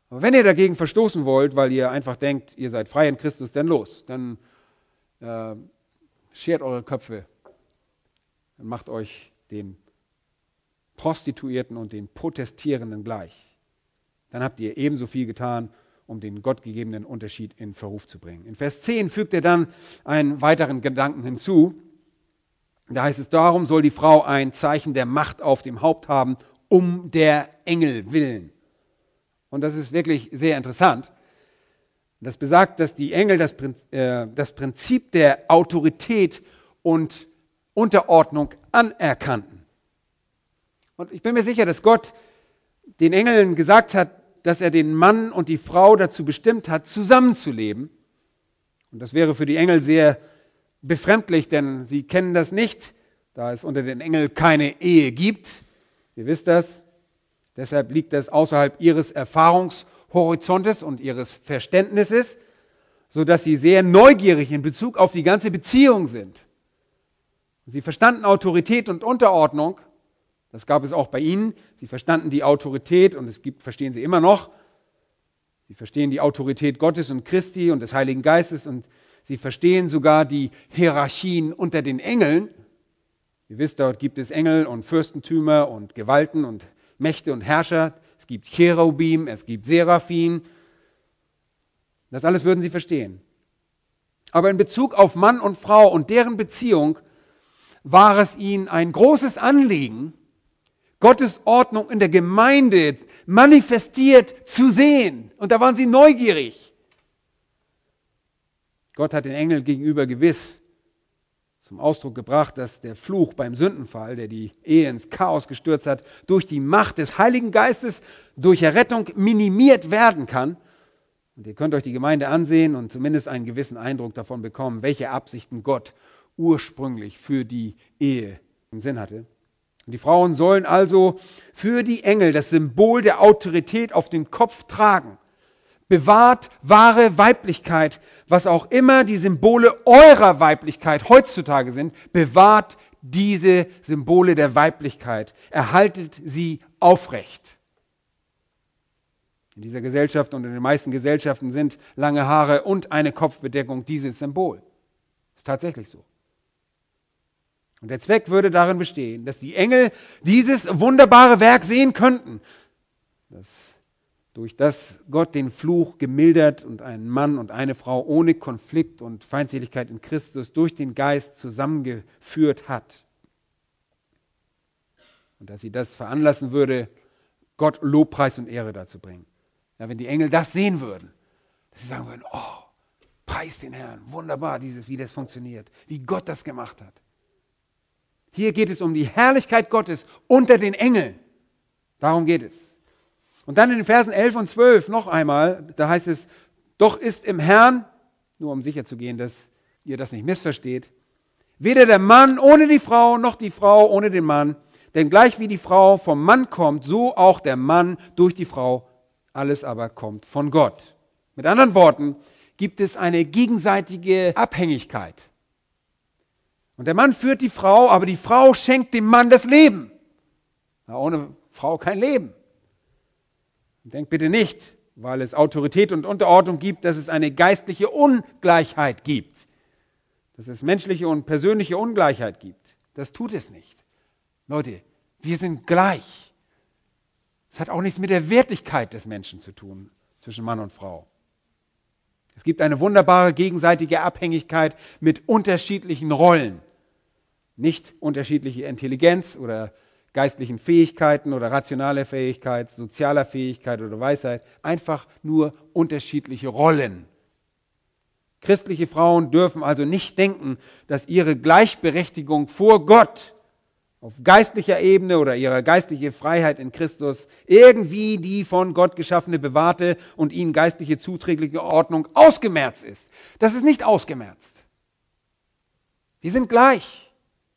Aber wenn ihr dagegen verstoßen wollt, weil ihr einfach denkt, ihr seid frei in Christus, dann los. Dann äh, schert eure Köpfe. Dann macht euch den Prostituierten und den Protestierenden gleich. Dann habt ihr ebenso viel getan, um den gottgegebenen Unterschied in Verruf zu bringen. In Vers zehn fügt er dann einen weiteren Gedanken hinzu. Da heißt es, darum soll die Frau ein Zeichen der Macht auf dem Haupt haben, um der Engel willen. Und das ist wirklich sehr interessant. Das besagt, dass die Engel das, äh, das Prinzip der Autorität und Unterordnung anerkannten. Und ich bin mir sicher, dass Gott den Engeln gesagt hat, dass er den Mann und die Frau dazu bestimmt hat, zusammenzuleben. Und das wäre für die Engel sehr befremdlich, denn sie kennen das nicht, da es unter den Engeln keine Ehe gibt. Ihr wisst das. Deshalb liegt das außerhalb ihres Erfahrungshorizontes und ihres Verständnisses, sodass sie sehr neugierig in Bezug auf die ganze Beziehung sind. Sie verstanden Autorität und Unterordnung. Das gab es auch bei ihnen. Sie verstanden die Autorität und es gibt, verstehen sie immer noch. Sie verstehen die Autorität Gottes und Christi und des Heiligen Geistes und sie verstehen sogar die Hierarchien unter den Engeln. Ihr wisst, dort gibt es Engel und Fürstentümer und Gewalten und Mächte und Herrscher. Es gibt Cherubim, es gibt Seraphim. Das alles würden sie verstehen. Aber in Bezug auf Mann und Frau und deren Beziehung war es ihnen ein großes Anliegen, Gottes Ordnung in der Gemeinde manifestiert zu sehen. Und da waren sie neugierig. Gott hat den Engeln gegenüber gewiss zum Ausdruck gebracht, dass der Fluch beim Sündenfall, der die Ehe ins Chaos gestürzt hat, durch die Macht des Heiligen Geistes, durch Errettung minimiert werden kann. Und ihr könnt euch die Gemeinde ansehen und zumindest einen gewissen Eindruck davon bekommen, welche Absichten Gott ursprünglich für die Ehe im Sinn hatte. Und die Frauen sollen also für die Engel das Symbol der Autorität auf dem Kopf tragen. Bewahrt wahre Weiblichkeit, was auch immer die Symbole eurer Weiblichkeit heutzutage sind, bewahrt diese Symbole der Weiblichkeit, erhaltet sie aufrecht. In dieser Gesellschaft und in den meisten Gesellschaften sind lange Haare und eine Kopfbedeckung dieses Symbol. Ist tatsächlich so. Und der Zweck würde darin bestehen, dass die Engel dieses wunderbare Werk sehen könnten, dass durch das Gott den Fluch gemildert und einen Mann und eine Frau ohne Konflikt und Feindseligkeit in Christus durch den Geist zusammengeführt hat. Und dass sie das veranlassen würde, Gott Lobpreis und Ehre dazu bringen. Ja, wenn die Engel das sehen würden, dass sie sagen würden, oh, preis den Herrn, wunderbar, dieses, wie das funktioniert, wie Gott das gemacht hat. Hier geht es um die Herrlichkeit Gottes unter den Engeln. Darum geht es. Und dann in den Versen elf und zwölf noch einmal, da heißt es, doch ist im Herrn, nur um sicher zu gehen, dass ihr das nicht missversteht, weder der Mann ohne die Frau, noch die Frau ohne den Mann, denn gleich wie die Frau vom Mann kommt, so auch der Mann durch die Frau, alles aber kommt von Gott. Mit anderen Worten, gibt es eine gegenseitige Abhängigkeit. Und der Mann führt die Frau, aber die Frau schenkt dem Mann das Leben. Ja, ohne Frau kein Leben. Denkt bitte nicht, weil es Autorität und Unterordnung gibt, dass es eine geistliche Ungleichheit gibt. Dass es menschliche und persönliche Ungleichheit gibt. Das tut es nicht. Leute, wir sind gleich. Es hat auch nichts mit der Wertigkeit des Menschen zu tun, zwischen Mann und Frau. Es gibt eine wunderbare gegenseitige Abhängigkeit mit unterschiedlichen Rollen. Nicht unterschiedliche Intelligenz oder geistlichen Fähigkeiten oder rationaler Fähigkeit, sozialer Fähigkeit oder Weisheit, einfach nur unterschiedliche Rollen. Christliche Frauen dürfen also nicht denken, dass ihre Gleichberechtigung vor Gott auf geistlicher Ebene oder ihre geistliche Freiheit in Christus irgendwie die von Gott geschaffene, bewahrte und ihnen geistliche zuträgliche Ordnung ausgemerzt ist. Das ist nicht ausgemerzt. Wir sind gleich.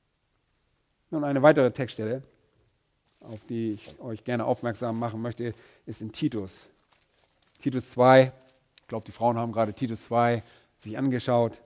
Nun eine weitere Textstelle, auf die ich euch gerne aufmerksam machen möchte, ist in Titus. Titus zwei, ich glaube, die Frauen haben gerade Titus zwei sich angeschaut.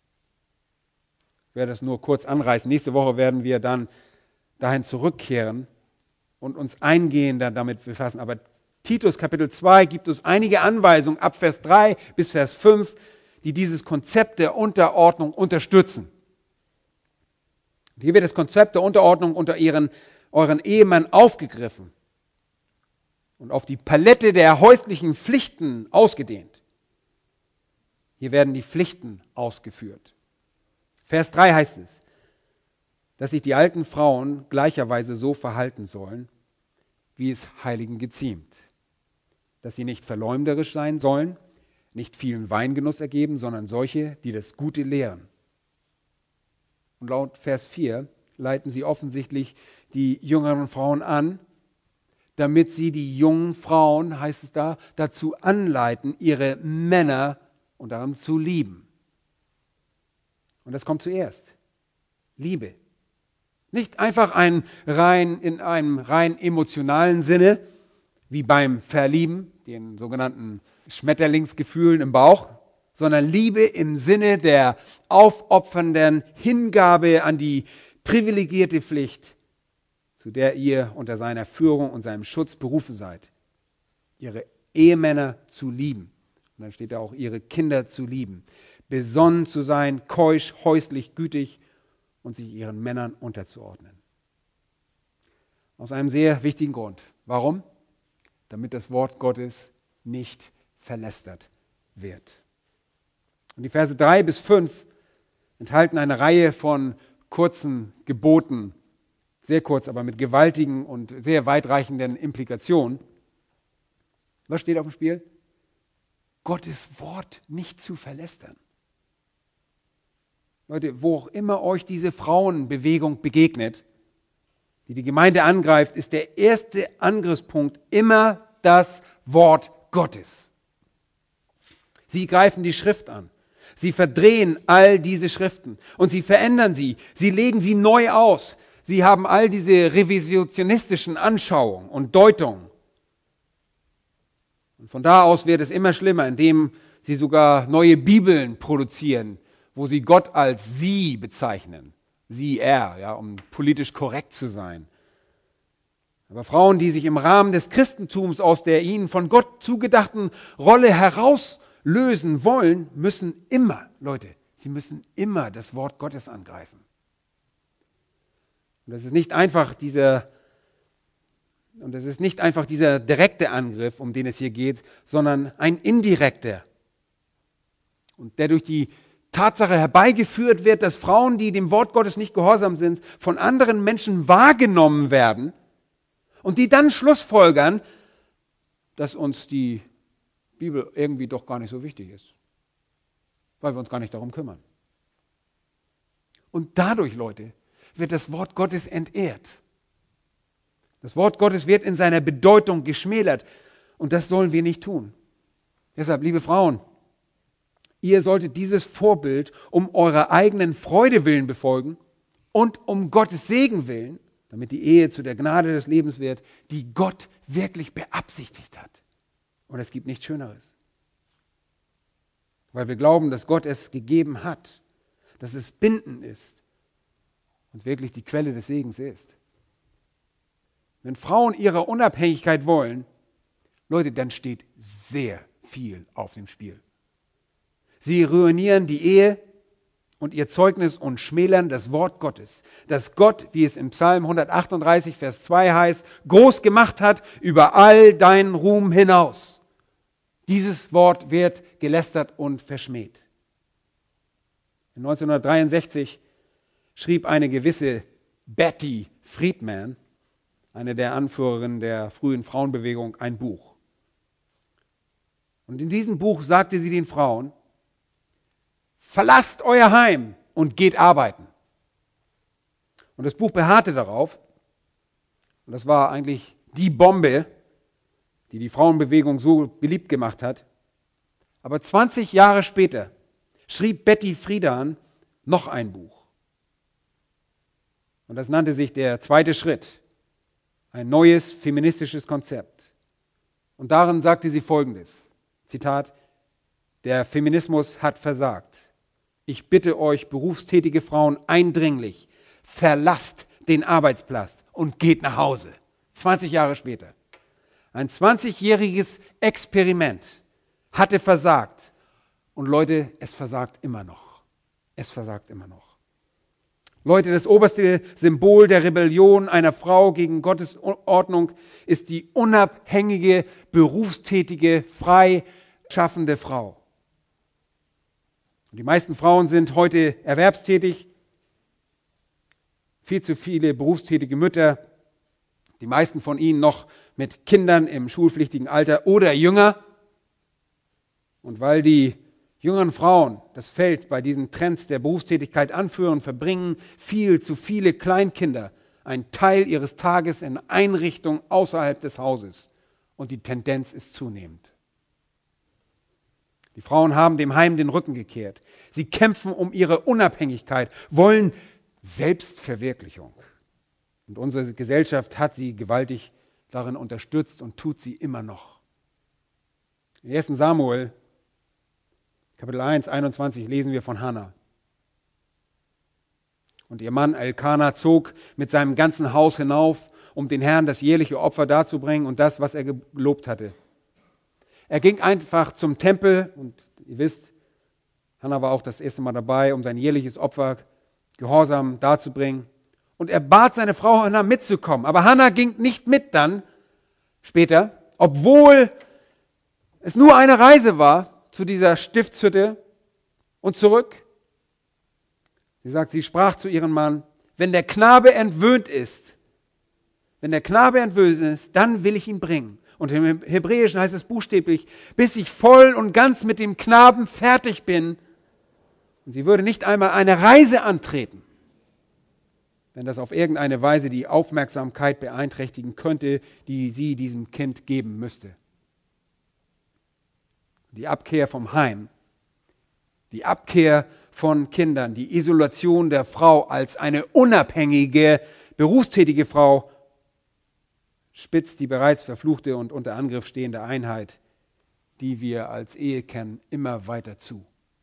Ich werde das nur kurz anreißen. Nächste Woche werden wir dann dahin zurückkehren und uns eingehender damit befassen. Aber Titus Kapitel zwei gibt es einige Anweisungen ab Vers drei bis Vers fünf, die dieses Konzept der Unterordnung unterstützen. Und hier wird das Konzept der Unterordnung unter ihren, euren Ehemann aufgegriffen und auf die Palette der häuslichen Pflichten ausgedehnt. Hier werden die Pflichten ausgeführt. Vers drei heißt es, dass sich die alten Frauen gleicherweise so verhalten sollen, wie es Heiligen geziemt. Dass sie nicht verleumderisch sein sollen, nicht vielen Weingenuss ergeben, sondern solche, die das Gute lehren. Und laut Vers vier leiten sie offensichtlich die jüngeren Frauen an, damit sie die jungen Frauen, heißt es da, dazu anleiten, ihre Männer und daran zu lieben. Und das kommt zuerst. Liebe. Nicht einfach ein rein, in einem rein emotionalen Sinne, wie beim Verlieben, den sogenannten Schmetterlingsgefühlen im Bauch, sondern Liebe im Sinne der aufopfernden Hingabe an die privilegierte Pflicht, zu der ihr unter seiner Führung und seinem Schutz berufen seid. Ihre Ehemänner zu lieben. Und dann steht da auch, ihre Kinder zu lieben. Besonnen zu sein, keusch, häuslich, gütig und sich ihren Männern unterzuordnen. Aus einem sehr wichtigen Grund. Warum? Damit das Wort Gottes nicht verlästert wird. Und die Verse drei bis fünf enthalten eine Reihe von kurzen Geboten, sehr kurz, aber mit gewaltigen und sehr weitreichenden Implikationen. Was steht auf dem Spiel? Gottes Wort nicht zu verlästern. Leute, wo auch immer euch diese Frauenbewegung begegnet, die die Gemeinde angreift, ist der erste Angriffspunkt immer das Wort Gottes. Sie greifen die Schrift an. Sie verdrehen all diese Schriften und sie verändern sie. Sie legen sie neu aus. Sie haben all diese revisionistischen Anschauungen und Deutungen. Und von da aus wird es immer schlimmer, indem sie sogar neue Bibeln produzieren, wo sie Gott als sie bezeichnen. Sie, er, ja, um politisch korrekt zu sein. Aber Frauen, die sich im Rahmen des Christentums aus der ihnen von Gott zugedachten Rolle herauslösen wollen, müssen immer, Leute, sie müssen immer das Wort Gottes angreifen. Und das ist nicht einfach dieser, und das ist nicht einfach dieser direkte Angriff, um den es hier geht, sondern ein indirekter. Und der durch die Tatsache herbeigeführt wird, dass Frauen, die dem Wort Gottes nicht gehorsam sind, von anderen Menschen wahrgenommen werden und die dann schlussfolgern, dass uns die Bibel irgendwie doch gar nicht so wichtig ist, weil wir uns gar nicht darum kümmern. Und dadurch, Leute, wird das Wort Gottes entehrt. Das Wort Gottes wird in seiner Bedeutung geschmälert und das sollen wir nicht tun. Deshalb, liebe Frauen, ihr solltet dieses Vorbild um eurer eigenen Freude willen befolgen und um Gottes Segen willen, damit die Ehe zu der Gnade des Lebens wird, die Gott wirklich beabsichtigt hat. Und es gibt nichts Schöneres. Weil wir glauben, dass Gott es gegeben hat, dass es bindend ist und wirklich die Quelle des Segens ist. Wenn Frauen ihre Unabhängigkeit wollen, Leute, dann steht sehr viel auf dem Spiel. Sie ruinieren die Ehe und ihr Zeugnis und schmälern das Wort Gottes, das Gott, wie es im Psalm hundertachtunddreißig, Vers zwei heißt, groß gemacht hat über all deinen Ruhm hinaus. Dieses Wort wird gelästert und verschmäht. neunzehnhundertdreiundsechzig schrieb eine gewisse Betty Friedman, eine der Anführerinnen der frühen Frauenbewegung, ein Buch. Und in diesem Buch sagte sie den Frauen, verlasst euer Heim und geht arbeiten. Und das Buch beharrte darauf, und das war eigentlich die Bombe, die die Frauenbewegung so beliebt gemacht hat. Aber zwanzig Jahre später schrieb Betty Friedan noch ein Buch. Und das nannte sich Der zweite Schritt, ein neues feministisches Konzept. Und darin sagte sie Folgendes, Zitat, der Feminismus hat versagt. Ich bitte euch, berufstätige Frauen, eindringlich, verlasst den Arbeitsplatz und geht nach Hause. zwanzig Jahre später. Ein zwanzigjähriges Experiment hatte versagt. Und Leute, es versagt immer noch. Es versagt immer noch. Leute, das oberste Symbol der Rebellion einer Frau gegen Gottes Ordnung ist die unabhängige, berufstätige, freischaffende Frau. Und die meisten Frauen sind heute erwerbstätig. Viel zu viele berufstätige Mütter. Die meisten von ihnen noch mit Kindern im schulpflichtigen Alter oder jünger. Und weil die jüngeren Frauen das Feld bei diesen Trends der Berufstätigkeit anführen, verbringen viel zu viele Kleinkinder einen Teil ihres Tages in Einrichtungen außerhalb des Hauses. Und die Tendenz ist zunehmend. Die Frauen haben dem Heim den Rücken gekehrt. Sie kämpfen um ihre Unabhängigkeit, wollen Selbstverwirklichung. Und unsere Gesellschaft hat sie gewaltig darin unterstützt und tut sie immer noch. In ersten Samuel, Kapitel eins, einundzwanzig, lesen wir von Hannah. Und ihr Mann Elkana zog mit seinem ganzen Haus hinauf, um den Herrn das jährliche Opfer darzubringen und das, was er gelobt hatte. Er ging einfach zum Tempel und ihr wisst, Hannah war auch das erste Mal dabei, um sein jährliches Opfer gehorsam darzubringen. Und er bat seine Frau Hannah mitzukommen. Aber Hannah ging nicht mit dann, später, obwohl es nur eine Reise war zu dieser Stiftshütte und zurück. Sie sagt, sie sprach zu ihrem Mann, wenn der Knabe entwöhnt ist, wenn der Knabe entwöhnt ist, dann will ich ihn bringen. Und im Hebräischen heißt es buchstäblich, bis ich voll und ganz mit dem Knaben fertig bin. Und sie würde nicht einmal eine Reise antreten, wenn das auf irgendeine Weise die Aufmerksamkeit beeinträchtigen könnte, die sie diesem Kind geben müsste. Die Abkehr vom Heim, die Abkehr von Kindern, die Isolation der Frau als eine unabhängige, berufstätige Frau spitzt die bereits verfluchte und unter Angriff stehende Einheit, die wir als Ehe kennen, immer weiter zu.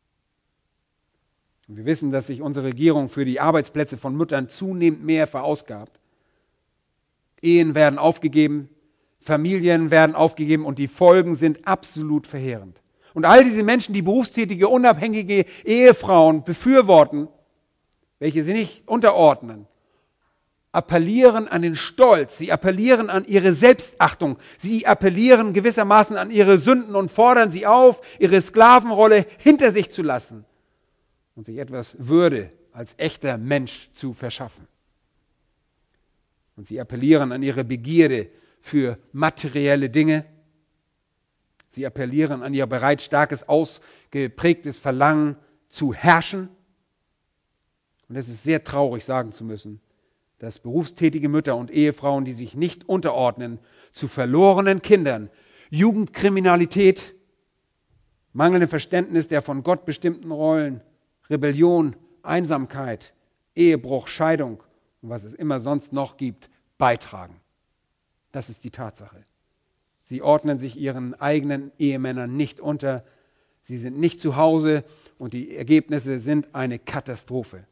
Und wir wissen, dass sich unsere Regierung für die Arbeitsplätze von Müttern zunehmend mehr verausgabt. Ehen werden aufgegeben, Familien werden aufgegeben und die Folgen sind absolut verheerend. Und all diese Menschen, die berufstätige, unabhängige Ehefrauen befürworten, welche sie nicht unterordnen, appellieren an den Stolz, sie appellieren an ihre Selbstachtung, sie appellieren gewissermaßen an ihre Sünden und fordern sie auf, ihre Sklavenrolle hinter sich zu lassen und sich etwas Würde als echter Mensch zu verschaffen. Und sie appellieren an ihre Begierde für materielle Dinge. Sie appellieren an ihr bereits starkes, ausgeprägtes Verlangen zu herrschen. Und es ist sehr traurig, sagen zu müssen, dass berufstätige Mütter und Ehefrauen, die sich nicht unterordnen, zu verlorenen Kindern, Jugendkriminalität, mangelndem Verständnis der von Gott bestimmten Rollen, Rebellion, Einsamkeit, Ehebruch, Scheidung und was es immer sonst noch gibt, beitragen. Das ist die Tatsache. Sie ordnen sich ihren eigenen Ehemännern nicht unter, sie sind nicht zu Hause und die Ergebnisse sind eine Katastrophe.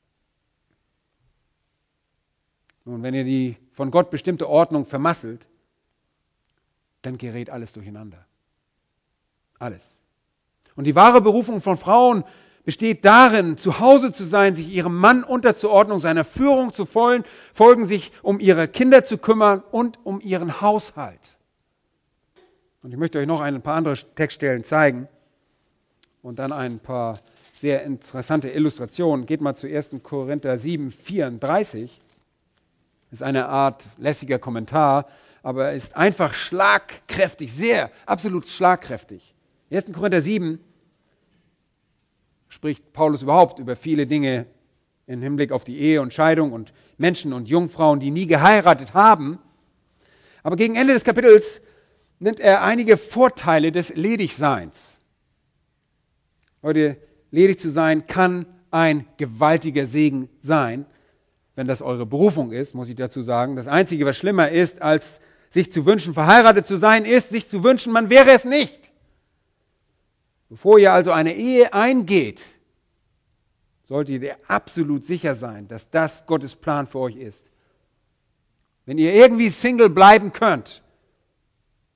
Nun, wenn ihr die von Gott bestimmte Ordnung vermasselt, dann gerät alles durcheinander. Alles. Und die wahre Berufung von Frauen besteht darin, zu Hause zu sein, sich ihrem Mann unterzuordnen, seiner Führung zu folgen, folgen sich um ihre Kinder zu kümmern und um ihren Haushalt. Und ich möchte euch noch ein paar andere Textstellen zeigen und dann ein paar sehr interessante Illustrationen. Geht mal zu ersten Korinther sieben, vierunddreißig. Das ist eine Art lässiger Kommentar, aber er ist einfach schlagkräftig, sehr, absolut schlagkräftig. ersten Korinther sieben spricht Paulus überhaupt über viele Dinge im Hinblick auf die Ehe und Scheidung und Menschen und Jungfrauen, die nie geheiratet haben. Aber gegen Ende des Kapitels nennt er einige Vorteile des Ledigseins. Leute, ledig zu sein kann ein gewaltiger Segen sein, wenn das eure Berufung ist, muss ich dazu sagen. Das Einzige, was schlimmer ist, als sich zu wünschen, verheiratet zu sein, ist, sich zu wünschen, man wäre es nicht. Bevor ihr also eine Ehe eingeht, solltet ihr absolut sicher sein, dass das Gottes Plan für euch ist. Wenn ihr irgendwie Single bleiben könnt,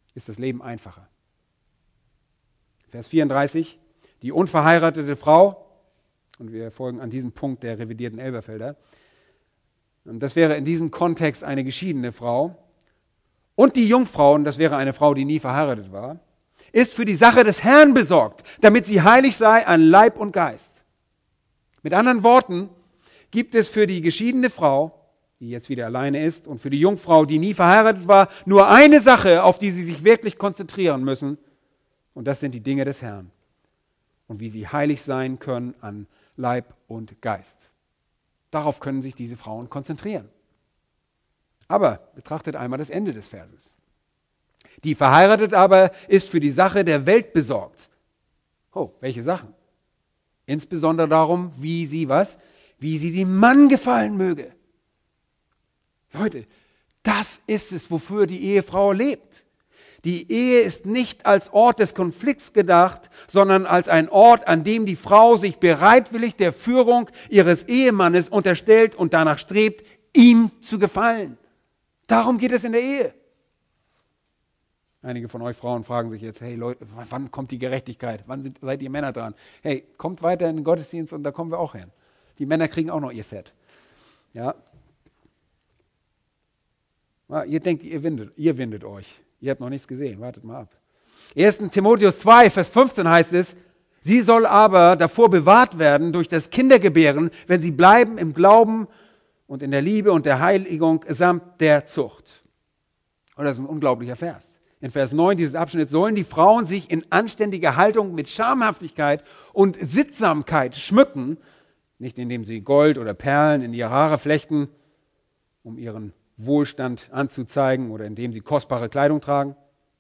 ist das Leben einfacher. Vers vierunddreißig, die unverheiratete Frau, und wir folgen an diesem Punkt der revidierten Elberfelder, und das wäre in diesem Kontext eine geschiedene Frau, und die Jungfrau, und das wäre eine Frau, die nie verheiratet war, ist für die Sache des Herrn besorgt, damit sie heilig sei an Leib und Geist. Mit anderen Worten gibt es für die geschiedene Frau, die jetzt wieder alleine ist, und für die Jungfrau, die nie verheiratet war, nur eine Sache, auf die sie sich wirklich konzentrieren müssen, und das sind die Dinge des Herrn und wie sie heilig sein können an Leib und Geist. Darauf können sich diese Frauen konzentrieren. Aber betrachtet einmal das Ende des Verses. Die verheiratet aber ist für die Sache der Welt besorgt. Oh, welche Sachen? Insbesondere darum, wie sie was? Wie sie dem Mann gefallen möge. Leute, das ist es, wofür die Ehefrau lebt. Die Ehe ist nicht als Ort des Konflikts gedacht, sondern als ein Ort, an dem die Frau sich bereitwillig der Führung ihres Ehemannes unterstellt und danach strebt, ihm zu gefallen. Darum geht es in der Ehe. Einige von euch Frauen fragen sich jetzt, hey Leute, wann kommt die Gerechtigkeit? Wann sind, seid ihr Männer dran? Hey, kommt weiter in den Gottesdienst und da kommen wir auch hin. Die Männer kriegen auch noch ihr Fett. Ja. Ihr denkt, ihr windet, ihr windet euch. Ihr habt noch nichts gesehen, wartet mal ab. erster Timotheus zwei, Vers fünfzehn heißt es, sie soll aber davor bewahrt werden durch das Kindergebären, wenn sie bleiben im Glauben und in der Liebe und der Heiligung samt der Zucht. Und das ist ein unglaublicher Vers. In Vers neun dieses Abschnitts sollen die Frauen sich in anständiger Haltung mit Schamhaftigkeit und Sittsamkeit schmücken, nicht indem sie Gold oder Perlen in ihre Haare flechten, um ihren Wohlstand anzuzeigen oder indem sie kostbare Kleidung tragen.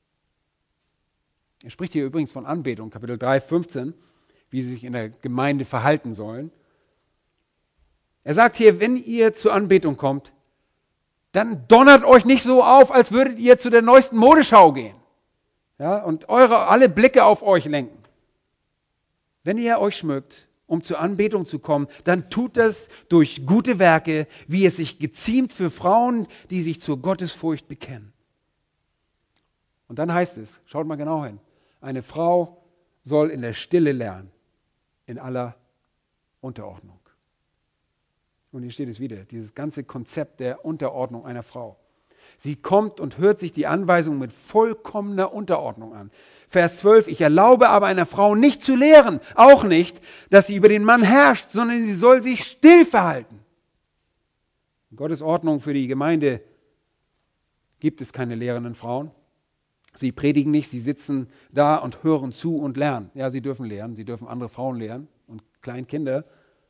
Er spricht hier übrigens von Anbetung, Kapitel drei, fünfzehn, wie sie sich in der Gemeinde verhalten sollen. Er sagt hier, wenn ihr zur Anbetung kommt, dann donnert euch nicht so auf, als würdet ihr zu der neuesten Modeschau gehen, ja, und eure alle Blicke auf euch lenken. Wenn ihr euch schmückt, um zur Anbetung zu kommen, dann tut das durch gute Werke, wie es sich geziemt für Frauen, die sich zur Gottesfurcht bekennen. Und dann heißt es, schaut mal genau hin, eine Frau soll in der Stille lernen, in aller Unterordnung. Und hier steht es wieder, dieses ganze Konzept der Unterordnung einer Frau. Sie kommt und hört sich die Anweisung mit vollkommener Unterordnung an. Vers zwölf, ich erlaube aber einer Frau nicht zu lehren, auch nicht, dass sie über den Mann herrscht, sondern sie soll sich still verhalten. In Gottes Ordnung für die Gemeinde gibt es keine lehrenden Frauen. Sie predigen nicht, sie sitzen da und hören zu und lernen. Ja, sie dürfen lehren, sie dürfen andere Frauen lehren und Kleinkinder.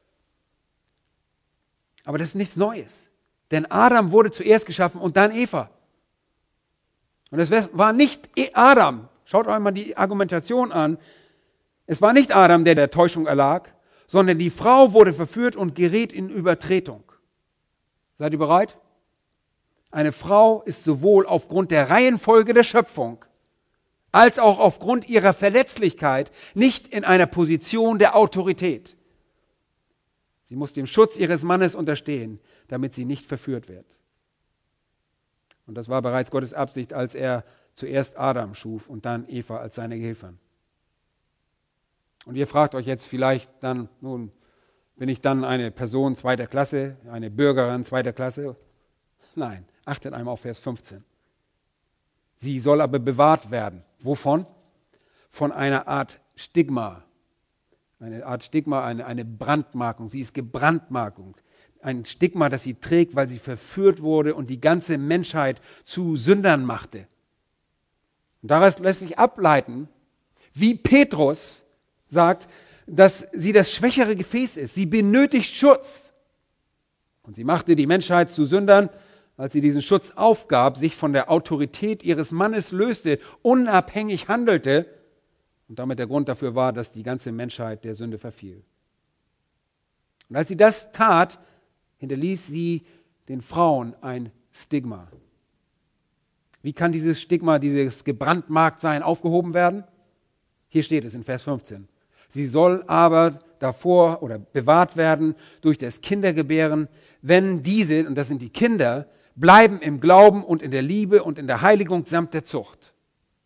Aber das ist nichts Neues. Denn Adam wurde zuerst geschaffen und dann Eva. Und es war nicht Adam, schaut euch mal die Argumentation an, es war nicht Adam, der der Täuschung erlag, sondern die Frau wurde verführt und geriet in Übertretung. Seid ihr bereit? Eine Frau ist sowohl aufgrund der Reihenfolge der Schöpfung als auch aufgrund ihrer Verletzlichkeit nicht in einer Position der Autorität. Sie muss dem Schutz ihres Mannes unterstehen, damit sie nicht verführt wird. Und das war bereits Gottes Absicht, als er zuerst Adam schuf und dann Eva als seine Gehilfin. Und ihr fragt euch jetzt vielleicht dann, nun, bin ich dann eine Person zweiter Klasse, eine Bürgerin zweiter Klasse? Nein, achtet einmal auf Vers fünfzehn. Sie soll aber bewahrt werden. Wovon? Von einer Art Stigma. Eine Art Stigma, eine, eine Brandmarkung. Sie ist gebrandmarkung. Ein Stigma, das sie trägt, weil sie verführt wurde und die ganze Menschheit zu Sündern machte. Und daraus lässt sich ableiten, wie Petrus sagt, dass sie das schwächere Gefäß ist. Sie benötigt Schutz. Und sie machte die Menschheit zu Sündern, als sie diesen Schutz aufgab, sich von der Autorität ihres Mannes löste, unabhängig handelte und damit der Grund dafür war, dass die ganze Menschheit der Sünde verfiel. Und als sie das tat, hinterließ sie den Frauen ein Stigma. Wie kann dieses Stigma, dieses Gebrandmarktsein aufgehoben werden? Hier steht es in Vers fünfzehn. Sie soll aber davor oder bewahrt werden durch das Kindergebären, wenn diese, und das sind die Kinder, bleiben im Glauben und in der Liebe und in der Heiligung samt der Zucht.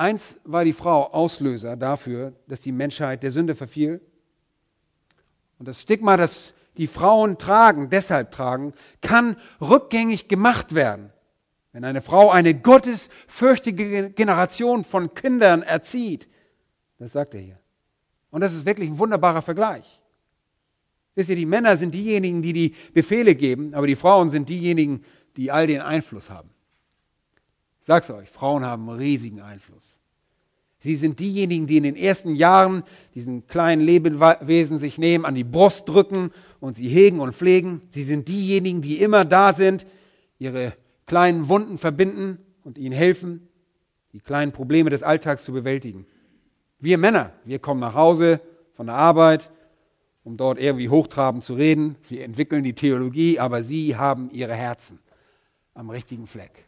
Eins war die Frau Auslöser dafür, dass die Menschheit der Sünde verfiel. Und das Stigma, das die Frauen tragen, deshalb tragen, kann rückgängig gemacht werden. Wenn eine Frau eine gottesfürchtige Generation von Kindern erzieht, das sagt er hier. Und das ist wirklich ein wunderbarer Vergleich. Wisst ihr, die Männer sind diejenigen, die die Befehle geben, aber die Frauen sind diejenigen, die all den Einfluss haben. Ich sag's euch, Frauen haben einen riesigen Einfluss. Sie sind diejenigen, die in den ersten Jahren diesen kleinen Lebewesen sich nehmen, an die Brust drücken und sie hegen und pflegen. Sie sind diejenigen, die immer da sind, ihre kleinen Wunden verbinden und ihnen helfen, die kleinen Probleme des Alltags zu bewältigen. Wir Männer, wir kommen nach Hause von der Arbeit, um dort irgendwie hochtrabend zu reden. Wir entwickeln die Theologie, aber sie haben ihre Herzen am richtigen Fleck.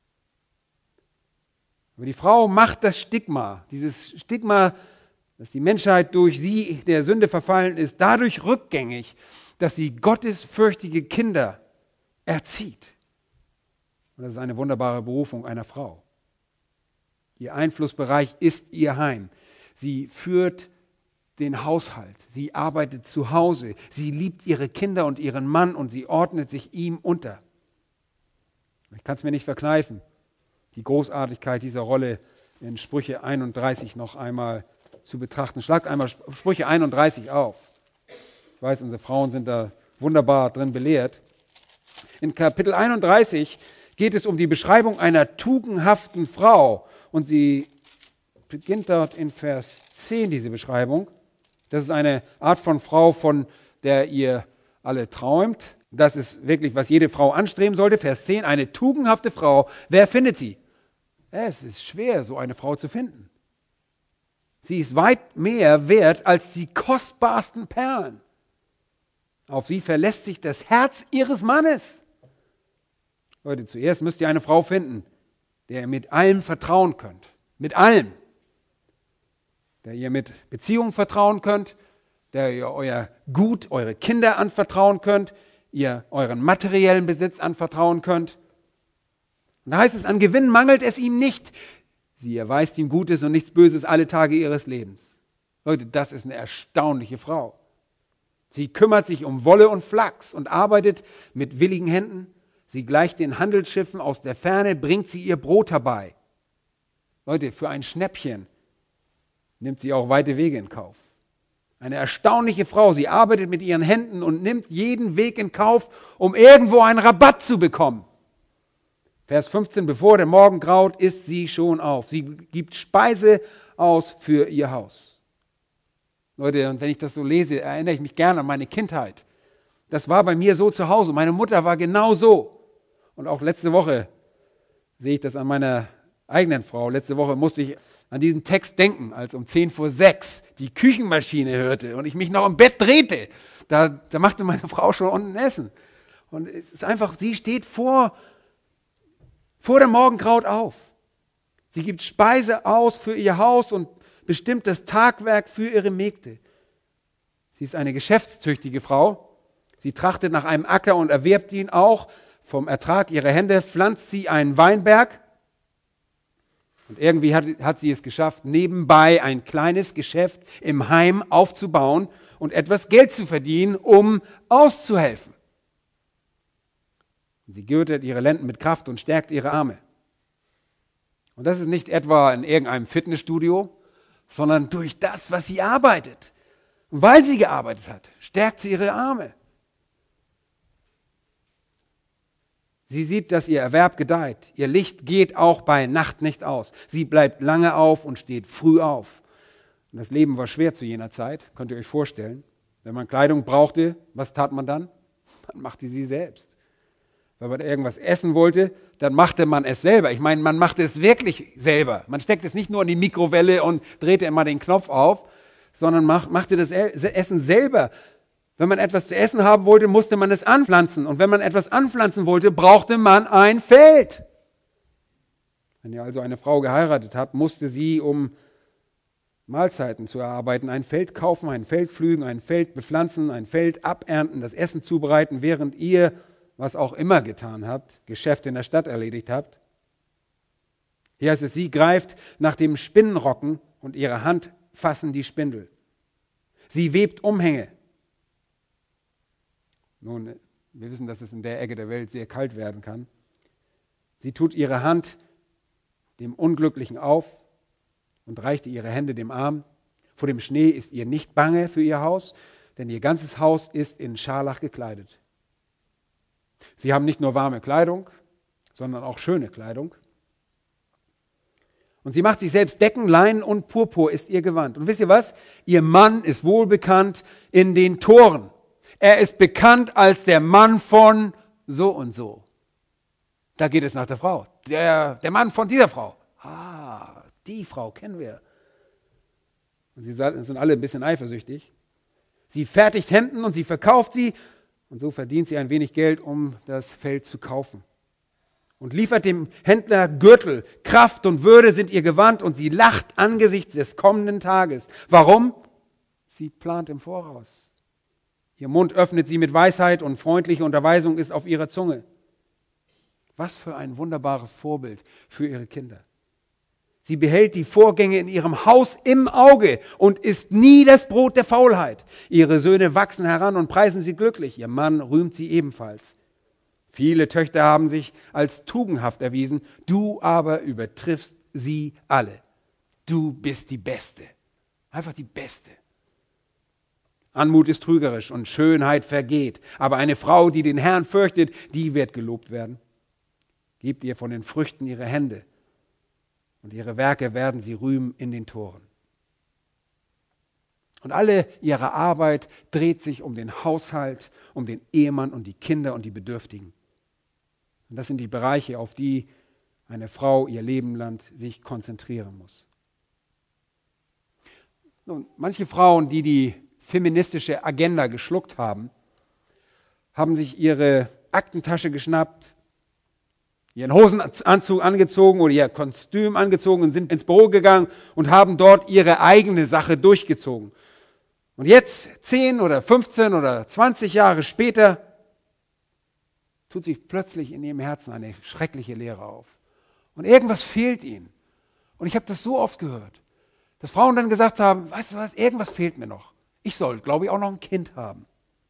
Aber die Frau macht das Stigma, dieses Stigma, dass die Menschheit durch sie der Sünde verfallen ist, dadurch rückgängig, dass sie gottesfürchtige Kinder erzieht. Und das ist eine wunderbare Berufung einer Frau. Ihr Einflussbereich ist ihr Heim. Sie führt den Haushalt, sie arbeitet zu Hause, sie liebt ihre Kinder und ihren Mann und sie ordnet sich ihm unter. Ich kann es mir nicht verkneifen, die Großartigkeit dieser Rolle in Sprüche einunddreißig noch einmal zu betrachten. Schlagt einmal Sprüche einunddreißig auf. Ich weiß, unsere Frauen sind da wunderbar drin belehrt. In Kapitel einunddreißig geht es um die Beschreibung einer tugendhaften Frau. Und sie beginnt dort in Vers zehn, diese Beschreibung. Das ist eine Art von Frau, von der ihr alle träumt. Das ist wirklich, was jede Frau anstreben sollte. Vers zehn, eine tugendhafte Frau. Wer findet sie? Es ist schwer, so eine Frau zu finden. Sie ist weit mehr wert als die kostbarsten Perlen. Auf sie verlässt sich das Herz ihres Mannes. Leute, zuerst müsst ihr eine Frau finden, der ihr mit allem vertrauen könnt. Mit allem. Der ihr mit Beziehungen vertrauen könnt, der ihr euer Gut, eure Kinder anvertrauen könnt, ihr euren materiellen Besitz anvertrauen könnt. Und da heißt es, an Gewinn mangelt es ihm nicht. Sie erweist ihm Gutes und nichts Böses alle Tage ihres Lebens. Leute, das ist eine erstaunliche Frau. Sie kümmert sich um Wolle und Flachs und arbeitet mit willigen Händen. Sie gleicht den Handelsschiffen aus der Ferne, bringt sie ihr Brot herbei. Leute, für ein Schnäppchen nimmt sie auch weite Wege in Kauf. Eine erstaunliche Frau, sie arbeitet mit ihren Händen und nimmt jeden Weg in Kauf, um irgendwo einen Rabatt zu bekommen. Vers fünfzehn, bevor der Morgen graut, isst sie schon auf. Sie gibt Speise aus für ihr Haus. Leute, und wenn ich das so lese, erinnere ich mich gerne an meine Kindheit. Das war bei mir so zu Hause. Meine Mutter war genau so. Und auch letzte Woche sehe ich das an meiner eigenen Frau. Letzte Woche musste ich an diesen Text denken, als um zehn vor sechs die Küchenmaschine hörte und ich mich noch im Bett drehte. Da, da machte meine Frau schon unten Essen. Und es ist einfach, sie steht vor, vor der Morgengraut auf. Sie gibt Speise aus für ihr Haus und bestimmt das Tagwerk für ihre Mägde. Sie ist eine geschäftstüchtige Frau. Sie trachtet nach einem Acker und erwirbt ihn auch. Vom Ertrag ihrer Hände pflanzt sie einen Weinberg. Und irgendwie hat, hat sie es geschafft, nebenbei ein kleines Geschäft im Heim aufzubauen und etwas Geld zu verdienen, um auszuhelfen. Und sie gürtet ihre Lenden mit Kraft und stärkt ihre Arme. Und das ist nicht etwa in irgendeinem Fitnessstudio, sondern durch das, was sie arbeitet. Und weil sie gearbeitet hat, stärkt sie ihre Arme. Sie sieht, dass ihr Erwerb gedeiht. Ihr Licht geht auch bei Nacht nicht aus. Sie bleibt lange auf und steht früh auf. Und das Leben war schwer zu jener Zeit, könnt ihr euch vorstellen. Wenn man Kleidung brauchte, was tat man dann? Man machte sie selbst. Wenn man irgendwas essen wollte, dann machte man es selber. Ich meine, man machte es wirklich selber. Man steckt es nicht nur in die Mikrowelle und drehte immer den Knopf auf, sondern machte das Essen selber. Wenn man etwas zu essen haben wollte, musste man es anpflanzen. Und wenn man etwas anpflanzen wollte, brauchte man ein Feld. Wenn ihr also eine Frau geheiratet habt, musste sie, um Mahlzeiten zu erarbeiten, ein Feld kaufen, ein Feld pflügen, ein Feld bepflanzen, ein Feld abernten, das Essen zubereiten, während ihr, was auch immer getan habt, Geschäfte in der Stadt erledigt habt. Hier heißt es, sie greift nach dem Spinnenrocken und ihre Hand fassen die Spindel. Sie webt Umhänge. Nun, wir wissen, dass es in der Ecke der Welt sehr kalt werden kann. Sie tut ihre Hand dem Unglücklichen auf und reichte ihre Hände dem Arm. Vor dem Schnee ist ihr nicht bange für ihr Haus, denn ihr ganzes Haus ist in Scharlach gekleidet. Sie haben nicht nur warme Kleidung, sondern auch schöne Kleidung. Und sie macht sich selbst Decken, Leinen und Purpur ist ihr Gewand. Und wisst ihr was? Ihr Mann ist wohlbekannt in den Toren. Er ist bekannt als der Mann von so und so. Da geht es nach der Frau. Der, der Mann von dieser Frau. Ah, die Frau kennen wir. Und sie sind alle ein bisschen eifersüchtig. Sie fertigt Hemden und sie verkauft sie. Und so verdient sie ein wenig Geld, um das Feld zu kaufen. Und liefert dem Händler Gürtel. Kraft und Würde sind ihr Gewand und sie lacht angesichts des kommenden Tages. Warum? Sie plant im Voraus. Ihr Mund öffnet sie mit Weisheit und freundliche Unterweisung ist auf ihrer Zunge. Was für ein wunderbares Vorbild für ihre Kinder. Sie behält die Vorgänge in ihrem Haus im Auge und isst nie das Brot der Faulheit. Ihre Söhne wachsen heran und preisen sie glücklich. Ihr Mann rühmt sie ebenfalls. Viele Töchter haben sich als tugendhaft erwiesen, du aber übertriffst sie alle. Du bist die Beste. Einfach die Beste. Anmut ist trügerisch und Schönheit vergeht. Aber eine Frau, die den Herrn fürchtet, die wird gelobt werden. Gebt ihr von den Früchten ihre Hände und ihre Werke werden sie rühmen in den Toren. Und alle ihre Arbeit dreht sich um den Haushalt, um den Ehemann und die Kinder und die Bedürftigen. Und das sind die Bereiche, auf die eine Frau ihr Leben lang sich konzentrieren muss. Nun, manche Frauen, die die feministische Agenda geschluckt haben, haben sich ihre Aktentasche geschnappt, ihren Hosenanzug angezogen oder ihr Kostüm angezogen und sind ins Büro gegangen und haben dort ihre eigene Sache durchgezogen. Und jetzt, zehn oder fünfzehn oder zwanzig Jahre später, tut sich plötzlich in ihrem Herzen eine schreckliche Leere auf. Und irgendwas fehlt ihnen. Und ich habe das so oft gehört, dass Frauen dann gesagt haben, weißt du was, irgendwas fehlt mir noch. Ich soll, glaube ich, auch noch ein Kind haben.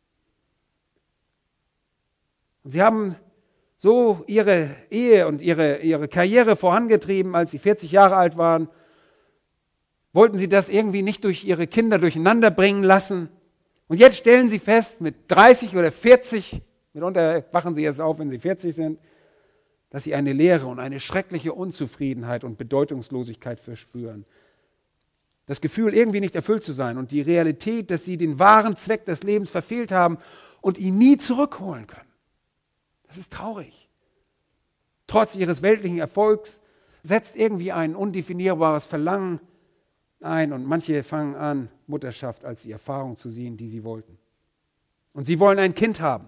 Und sie haben so ihre Ehe und ihre, ihre Karriere vorangetrieben, als sie vierzig Jahre alt waren. Wollten sie das irgendwie nicht durch ihre Kinder durcheinander bringen lassen. Und jetzt stellen sie fest, mit dreißig oder vierzig, mitunter wachen sie erst auf, wenn sie vierzig sind, dass sie eine Leere und eine schreckliche Unzufriedenheit und Bedeutungslosigkeit verspüren. Das Gefühl, irgendwie nicht erfüllt zu sein und die Realität, dass sie den wahren Zweck des Lebens verfehlt haben und ihn nie zurückholen können. Das ist traurig. Trotz ihres weltlichen Erfolgs setzt irgendwie ein undefinierbares Verlangen ein und manche fangen an, Mutterschaft als die Erfahrung zu sehen, die sie wollten. Und sie wollen ein Kind haben.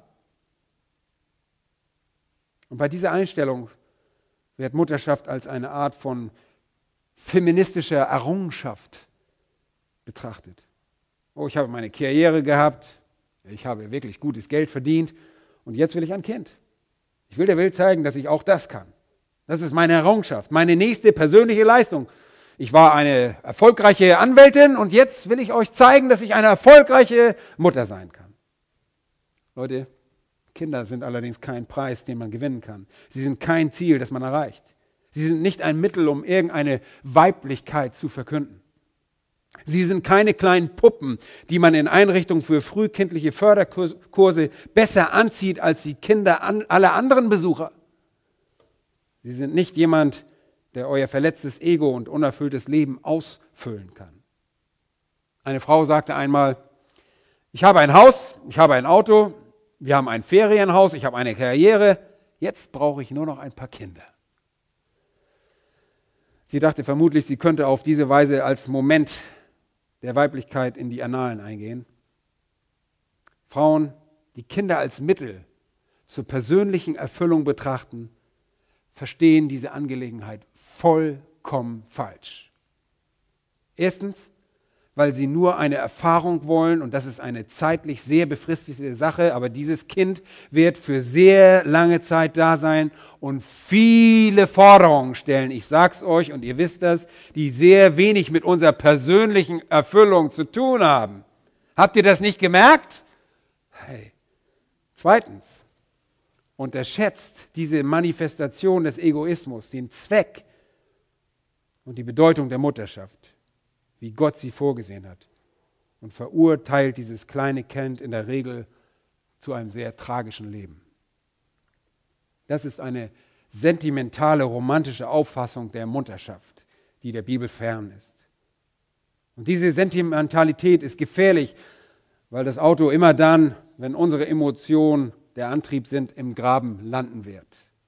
Und bei dieser Einstellung wird Mutterschaft als eine Art von feministischer Errungenschaft betrachtet. Oh, ich habe meine Karriere gehabt, ich habe wirklich gutes Geld verdient und jetzt will ich ein Kind. Ich will der Welt zeigen, dass ich auch das kann. Das ist meine Errungenschaft, meine nächste persönliche Leistung. Ich war eine erfolgreiche Anwältin und jetzt will ich euch zeigen, dass ich eine erfolgreiche Mutter sein kann. Leute, Kinder sind allerdings kein Preis, den man gewinnen kann. Sie sind kein Ziel, das man erreicht. Sie sind nicht ein Mittel, um irgendeine Weiblichkeit zu verkünden. Sie sind keine kleinen Puppen, die man in Einrichtungen für frühkindliche Förderkurse besser anzieht als die Kinder aller anderen Besucher. Sie sind nicht jemand, der euer verletztes Ego und unerfülltes Leben ausfüllen kann. Eine Frau sagte einmal, ich habe ein Haus, ich habe ein Auto, wir haben ein Ferienhaus, ich habe eine Karriere, jetzt brauche ich nur noch ein paar Kinder. Sie dachte vermutlich, sie könnte auf diese Weise als Moment der Weiblichkeit in die Annalen eingehen. Frauen, die Kinder als Mittel zur persönlichen Erfüllung betrachten, verstehen diese Angelegenheit vollkommen falsch. Erstens, weil sie nur eine Erfahrung wollen und das ist eine zeitlich sehr befristete Sache, aber dieses Kind wird für sehr lange Zeit da sein und viele Forderungen stellen. Ich sag's euch und ihr wisst das, die sehr wenig mit unserer persönlichen Erfüllung zu tun haben. Habt ihr das nicht gemerkt? Hey. Zweitens, unterschätzt diese Manifestation des Egoismus, den Zweck und die Bedeutung der Mutterschaft, wie Gott sie vorgesehen hat, und verurteilt dieses kleine Kind in der Regel zu einem sehr tragischen Leben. Das ist eine sentimentale, romantische Auffassung der Mutterschaft, die der Bibel fern ist. Und diese Sentimentalität ist gefährlich, weil das Auto immer dann, wenn unsere Emotionen der Antrieb sind, im Graben landen wird.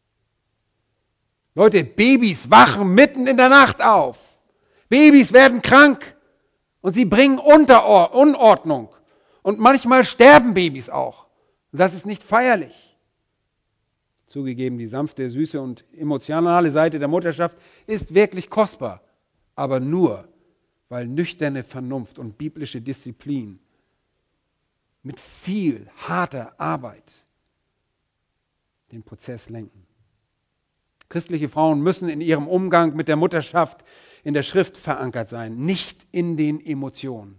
Leute, Babys wachen mitten in der Nacht auf. Babys werden krank und sie bringen Unteror- Unordnung. Und manchmal sterben Babys auch. Und das ist nicht feierlich. Zugegeben, die sanfte, süße und emotionale Seite der Mutterschaft ist wirklich kostbar. Aber nur, weil nüchterne Vernunft und biblische Disziplin mit viel harter Arbeit den Prozess lenken. Christliche Frauen müssen in ihrem Umgang mit der Mutterschaft in der Schrift verankert sein, nicht in den Emotionen.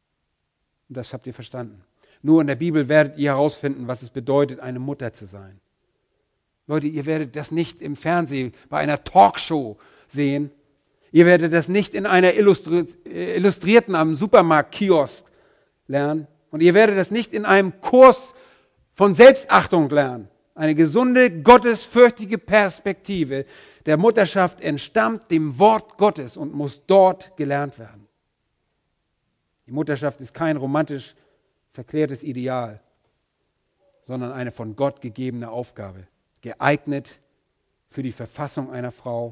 Das habt ihr verstanden. Nur in der Bibel werdet ihr herausfinden, was es bedeutet, eine Mutter zu sein. Leute, ihr werdet das nicht im Fernsehen bei einer Talkshow sehen. Ihr werdet das nicht in einer illustri- illustrierten am Supermarktkiosk lernen. Und ihr werdet das nicht in einem Kurs von Selbstachtung lernen. Eine gesunde, gottesfürchtige Perspektive der Mutterschaft entstammt dem Wort Gottes und muss dort gelernt werden. Die Mutterschaft ist kein romantisch verklärtes Ideal, sondern eine von Gott gegebene Aufgabe, geeignet für die Verfassung einer Frau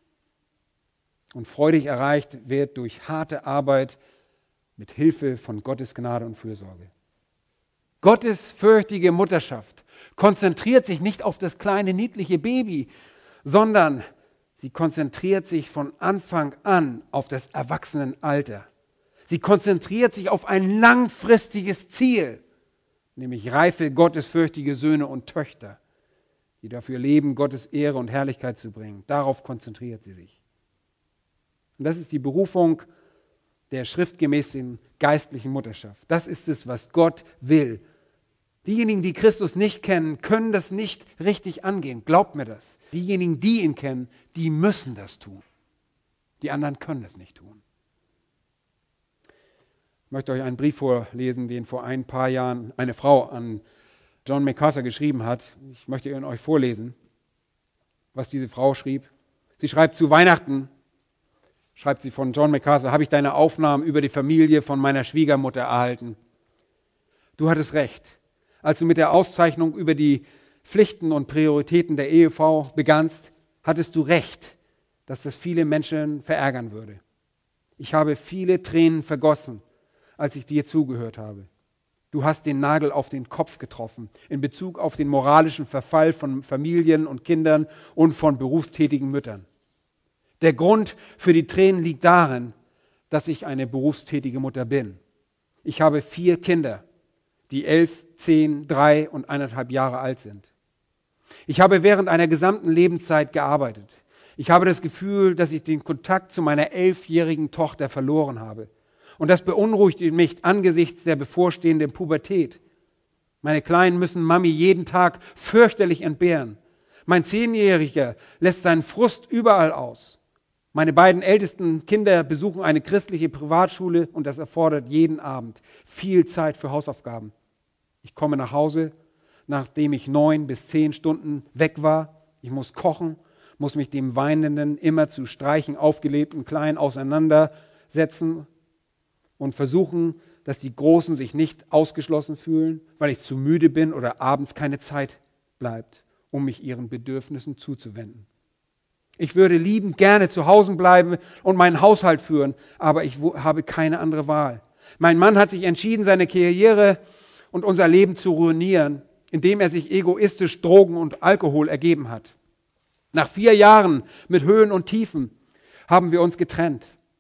und freudig erreicht wird durch harte Arbeit mit Hilfe von Gottes Gnade und Fürsorge. Gottesfürchtige Mutterschaft konzentriert sich nicht auf das kleine, niedliche Baby, sondern sie konzentriert sich von Anfang an auf das Erwachsenenalter. Sie konzentriert sich auf ein langfristiges Ziel, nämlich reife, gottesfürchtige Söhne und Töchter, die dafür leben, Gottes Ehre und Herrlichkeit zu bringen. Darauf konzentriert sie sich. Und das ist die Berufung der schriftgemäßen geistlichen Mutterschaft. Das ist es, was Gott will. Diejenigen, die Christus nicht kennen, können das nicht richtig angehen. Glaubt mir das. Diejenigen, die ihn kennen, die müssen das tun. Die anderen können das nicht tun. Ich möchte euch einen Brief vorlesen, den vor ein paar Jahren eine Frau an John MacArthur geschrieben hat. Ich möchte ihn euch vorlesen, was diese Frau schrieb. Sie schreibt: Zu Weihnachten, schreibt sie von John MacArthur, habe ich deine Aufnahmen über die Familie von meiner Schwiegermutter erhalten. Du hattest recht. Als du mit der Auszeichnung über die Pflichten und Prioritäten der Ehefrau begannst, hattest du recht, dass das viele Menschen verärgern würde. Ich habe viele Tränen vergossen, als ich dir zugehört habe. Du hast den Nagel auf den Kopf getroffen in Bezug auf den moralischen Verfall von Familien und Kindern und von berufstätigen Müttern. Der Grund für die Tränen liegt darin, dass ich eine berufstätige Mutter bin. Ich habe vier Kinder, die elf, zehn, drei und eineinhalb Jahre alt sind. Ich habe während einer gesamten Lebenszeit gearbeitet. Ich habe das Gefühl, dass ich den Kontakt zu meiner elfjährigen Tochter verloren habe. Und das beunruhigt mich angesichts der bevorstehenden Pubertät. Meine Kleinen müssen Mami jeden Tag fürchterlich entbehren. Mein Zehnjähriger lässt seinen Frust überall aus. Meine beiden ältesten Kinder besuchen eine christliche Privatschule und das erfordert jeden Abend viel Zeit für Hausaufgaben. Ich komme nach Hause, nachdem ich neun bis zehn Stunden weg war. Ich muss kochen, muss mich dem weinenden, immer zu Streichen aufgelebten Kleinen auseinandersetzen und versuchen, dass die Großen sich nicht ausgeschlossen fühlen, weil ich zu müde bin oder abends keine Zeit bleibt, um mich ihren Bedürfnissen zuzuwenden. Ich würde liebend gerne zu Hause bleiben und meinen Haushalt führen, aber ich habe keine andere Wahl. Mein Mann hat sich entschieden, seine Karriere und unser Leben zu ruinieren, indem er sich egoistisch Drogen und Alkohol ergeben hat. Nach vier Jahren mit Höhen und Tiefen haben wir uns getrennt.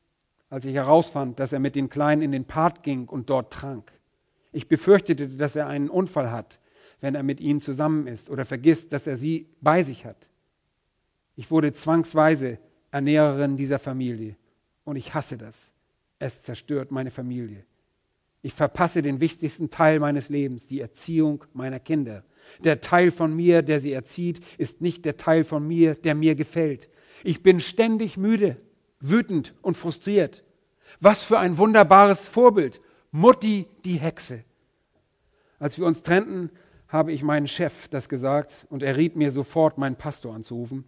als ich herausfand, dass er mit den Kleinen in den Park ging und dort trank. Ich befürchtete, dass er einen Unfall hat, wenn er mit ihnen zusammen ist oder vergisst, dass er sie bei sich hat. Ich wurde zwangsweise Ernährerin dieser Familie und ich hasse das. Es zerstört meine Familie. Ich verpasse den wichtigsten Teil meines Lebens, die Erziehung meiner Kinder. Der Teil von mir, der sie erzieht, ist nicht der Teil von mir, der mir gefällt. Ich bin ständig müde, wütend und frustriert. Was für ein wunderbares Vorbild. Mutti, die Hexe. Als wir uns trennten, habe ich meinem Chef das gesagt und er riet mir sofort, meinen Pastor anzurufen.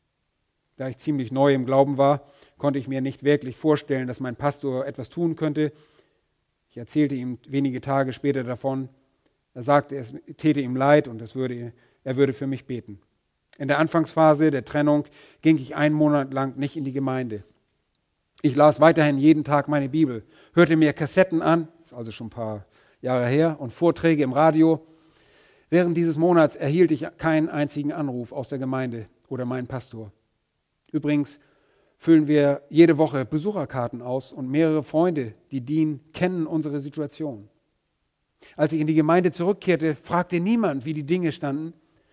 Da ich ziemlich neu im Glauben war, konnte ich mir nicht wirklich vorstellen, dass mein Pastor etwas tun könnte. Ich erzählte ihm wenige Tage später davon. Er sagte, es täte ihm leid und es würde, er würde für mich beten. In der Anfangsphase der Trennung ging ich einen Monat lang nicht in die Gemeinde. Ich las weiterhin jeden Tag meine Bibel, hörte mir Kassetten an, das ist also schon ein paar Jahre her, und Vorträge im Radio. Während dieses Monats erhielt ich keinen einzigen Anruf aus der Gemeinde oder meinen Pastor. Übrigens füllen wir jede Woche Besucherkarten aus und mehrere Freunde, die dienen, kennen unsere Situation. Als ich in die Gemeinde zurückkehrte, fragte niemand, wie die Dinge standen.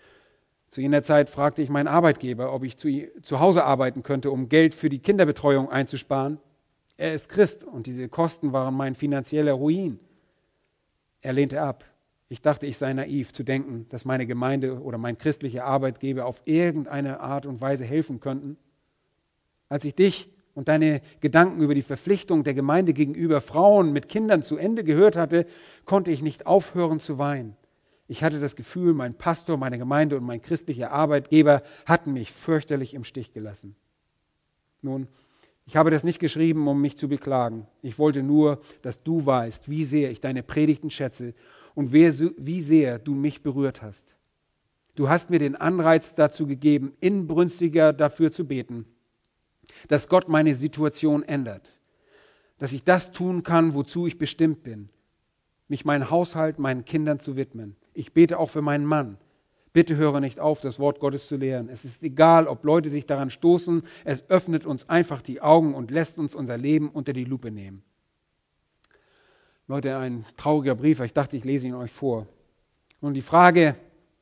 Zu jener Zeit fragte ich meinen Arbeitgeber, ob ich zu, zu Hause arbeiten könnte, um Geld für die Kinderbetreuung einzusparen. Er ist Christ und diese Kosten waren mein finanzieller Ruin. Er lehnte ab. Ich dachte, ich sei naiv zu denken, dass meine Gemeinde oder mein christlicher Arbeitgeber auf irgendeine Art und Weise helfen könnten. Als ich dich und deine Gedanken über die Verpflichtung der Gemeinde gegenüber Frauen mit Kindern zu Ende gehört hatte, konnte ich nicht aufhören zu weinen. Ich hatte das Gefühl, mein Pastor, meine Gemeinde und mein christlicher Arbeitgeber hatten mich fürchterlich im Stich gelassen. Nun, ich habe das nicht geschrieben, um mich zu beklagen. Ich wollte nur, dass du weißt, wie sehr ich deine Predigten schätze und wie sehr du mich berührt hast. Du hast mir den Anreiz dazu gegeben, inbrünstiger dafür zu beten, dass Gott meine Situation ändert, dass ich das tun kann, wozu ich bestimmt bin, mich meinem Haushalt, meinen Kindern zu widmen. Ich bete auch für meinen Mann. Bitte höre nicht auf, das Wort Gottes zu lehren. Es ist egal, ob Leute sich daran stoßen, es öffnet uns einfach die Augen und lässt uns unser Leben unter die Lupe nehmen. Leute, ein trauriger Brief, ich dachte, ich lese ihn euch vor. Und die Frage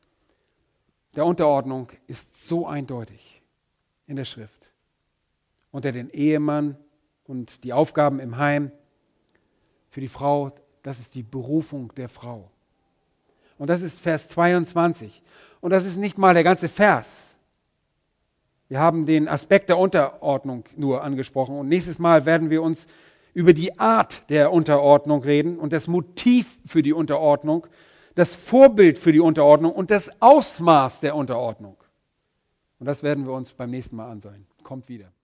der Unterordnung ist so eindeutig in der Schrift. Unter den Ehemann und die Aufgaben im Heim. Für die Frau, das ist die Berufung der Frau. Und das ist Vers zweiundzwanzig. Und das ist nicht mal der ganze Vers. Wir haben den Aspekt der Unterordnung nur angesprochen. Und nächstes Mal werden wir uns über die Art der Unterordnung reden und das Motiv für die Unterordnung, das Vorbild für die Unterordnung und das Ausmaß der Unterordnung. Und das werden wir uns beim nächsten Mal ansehen. Kommt wieder.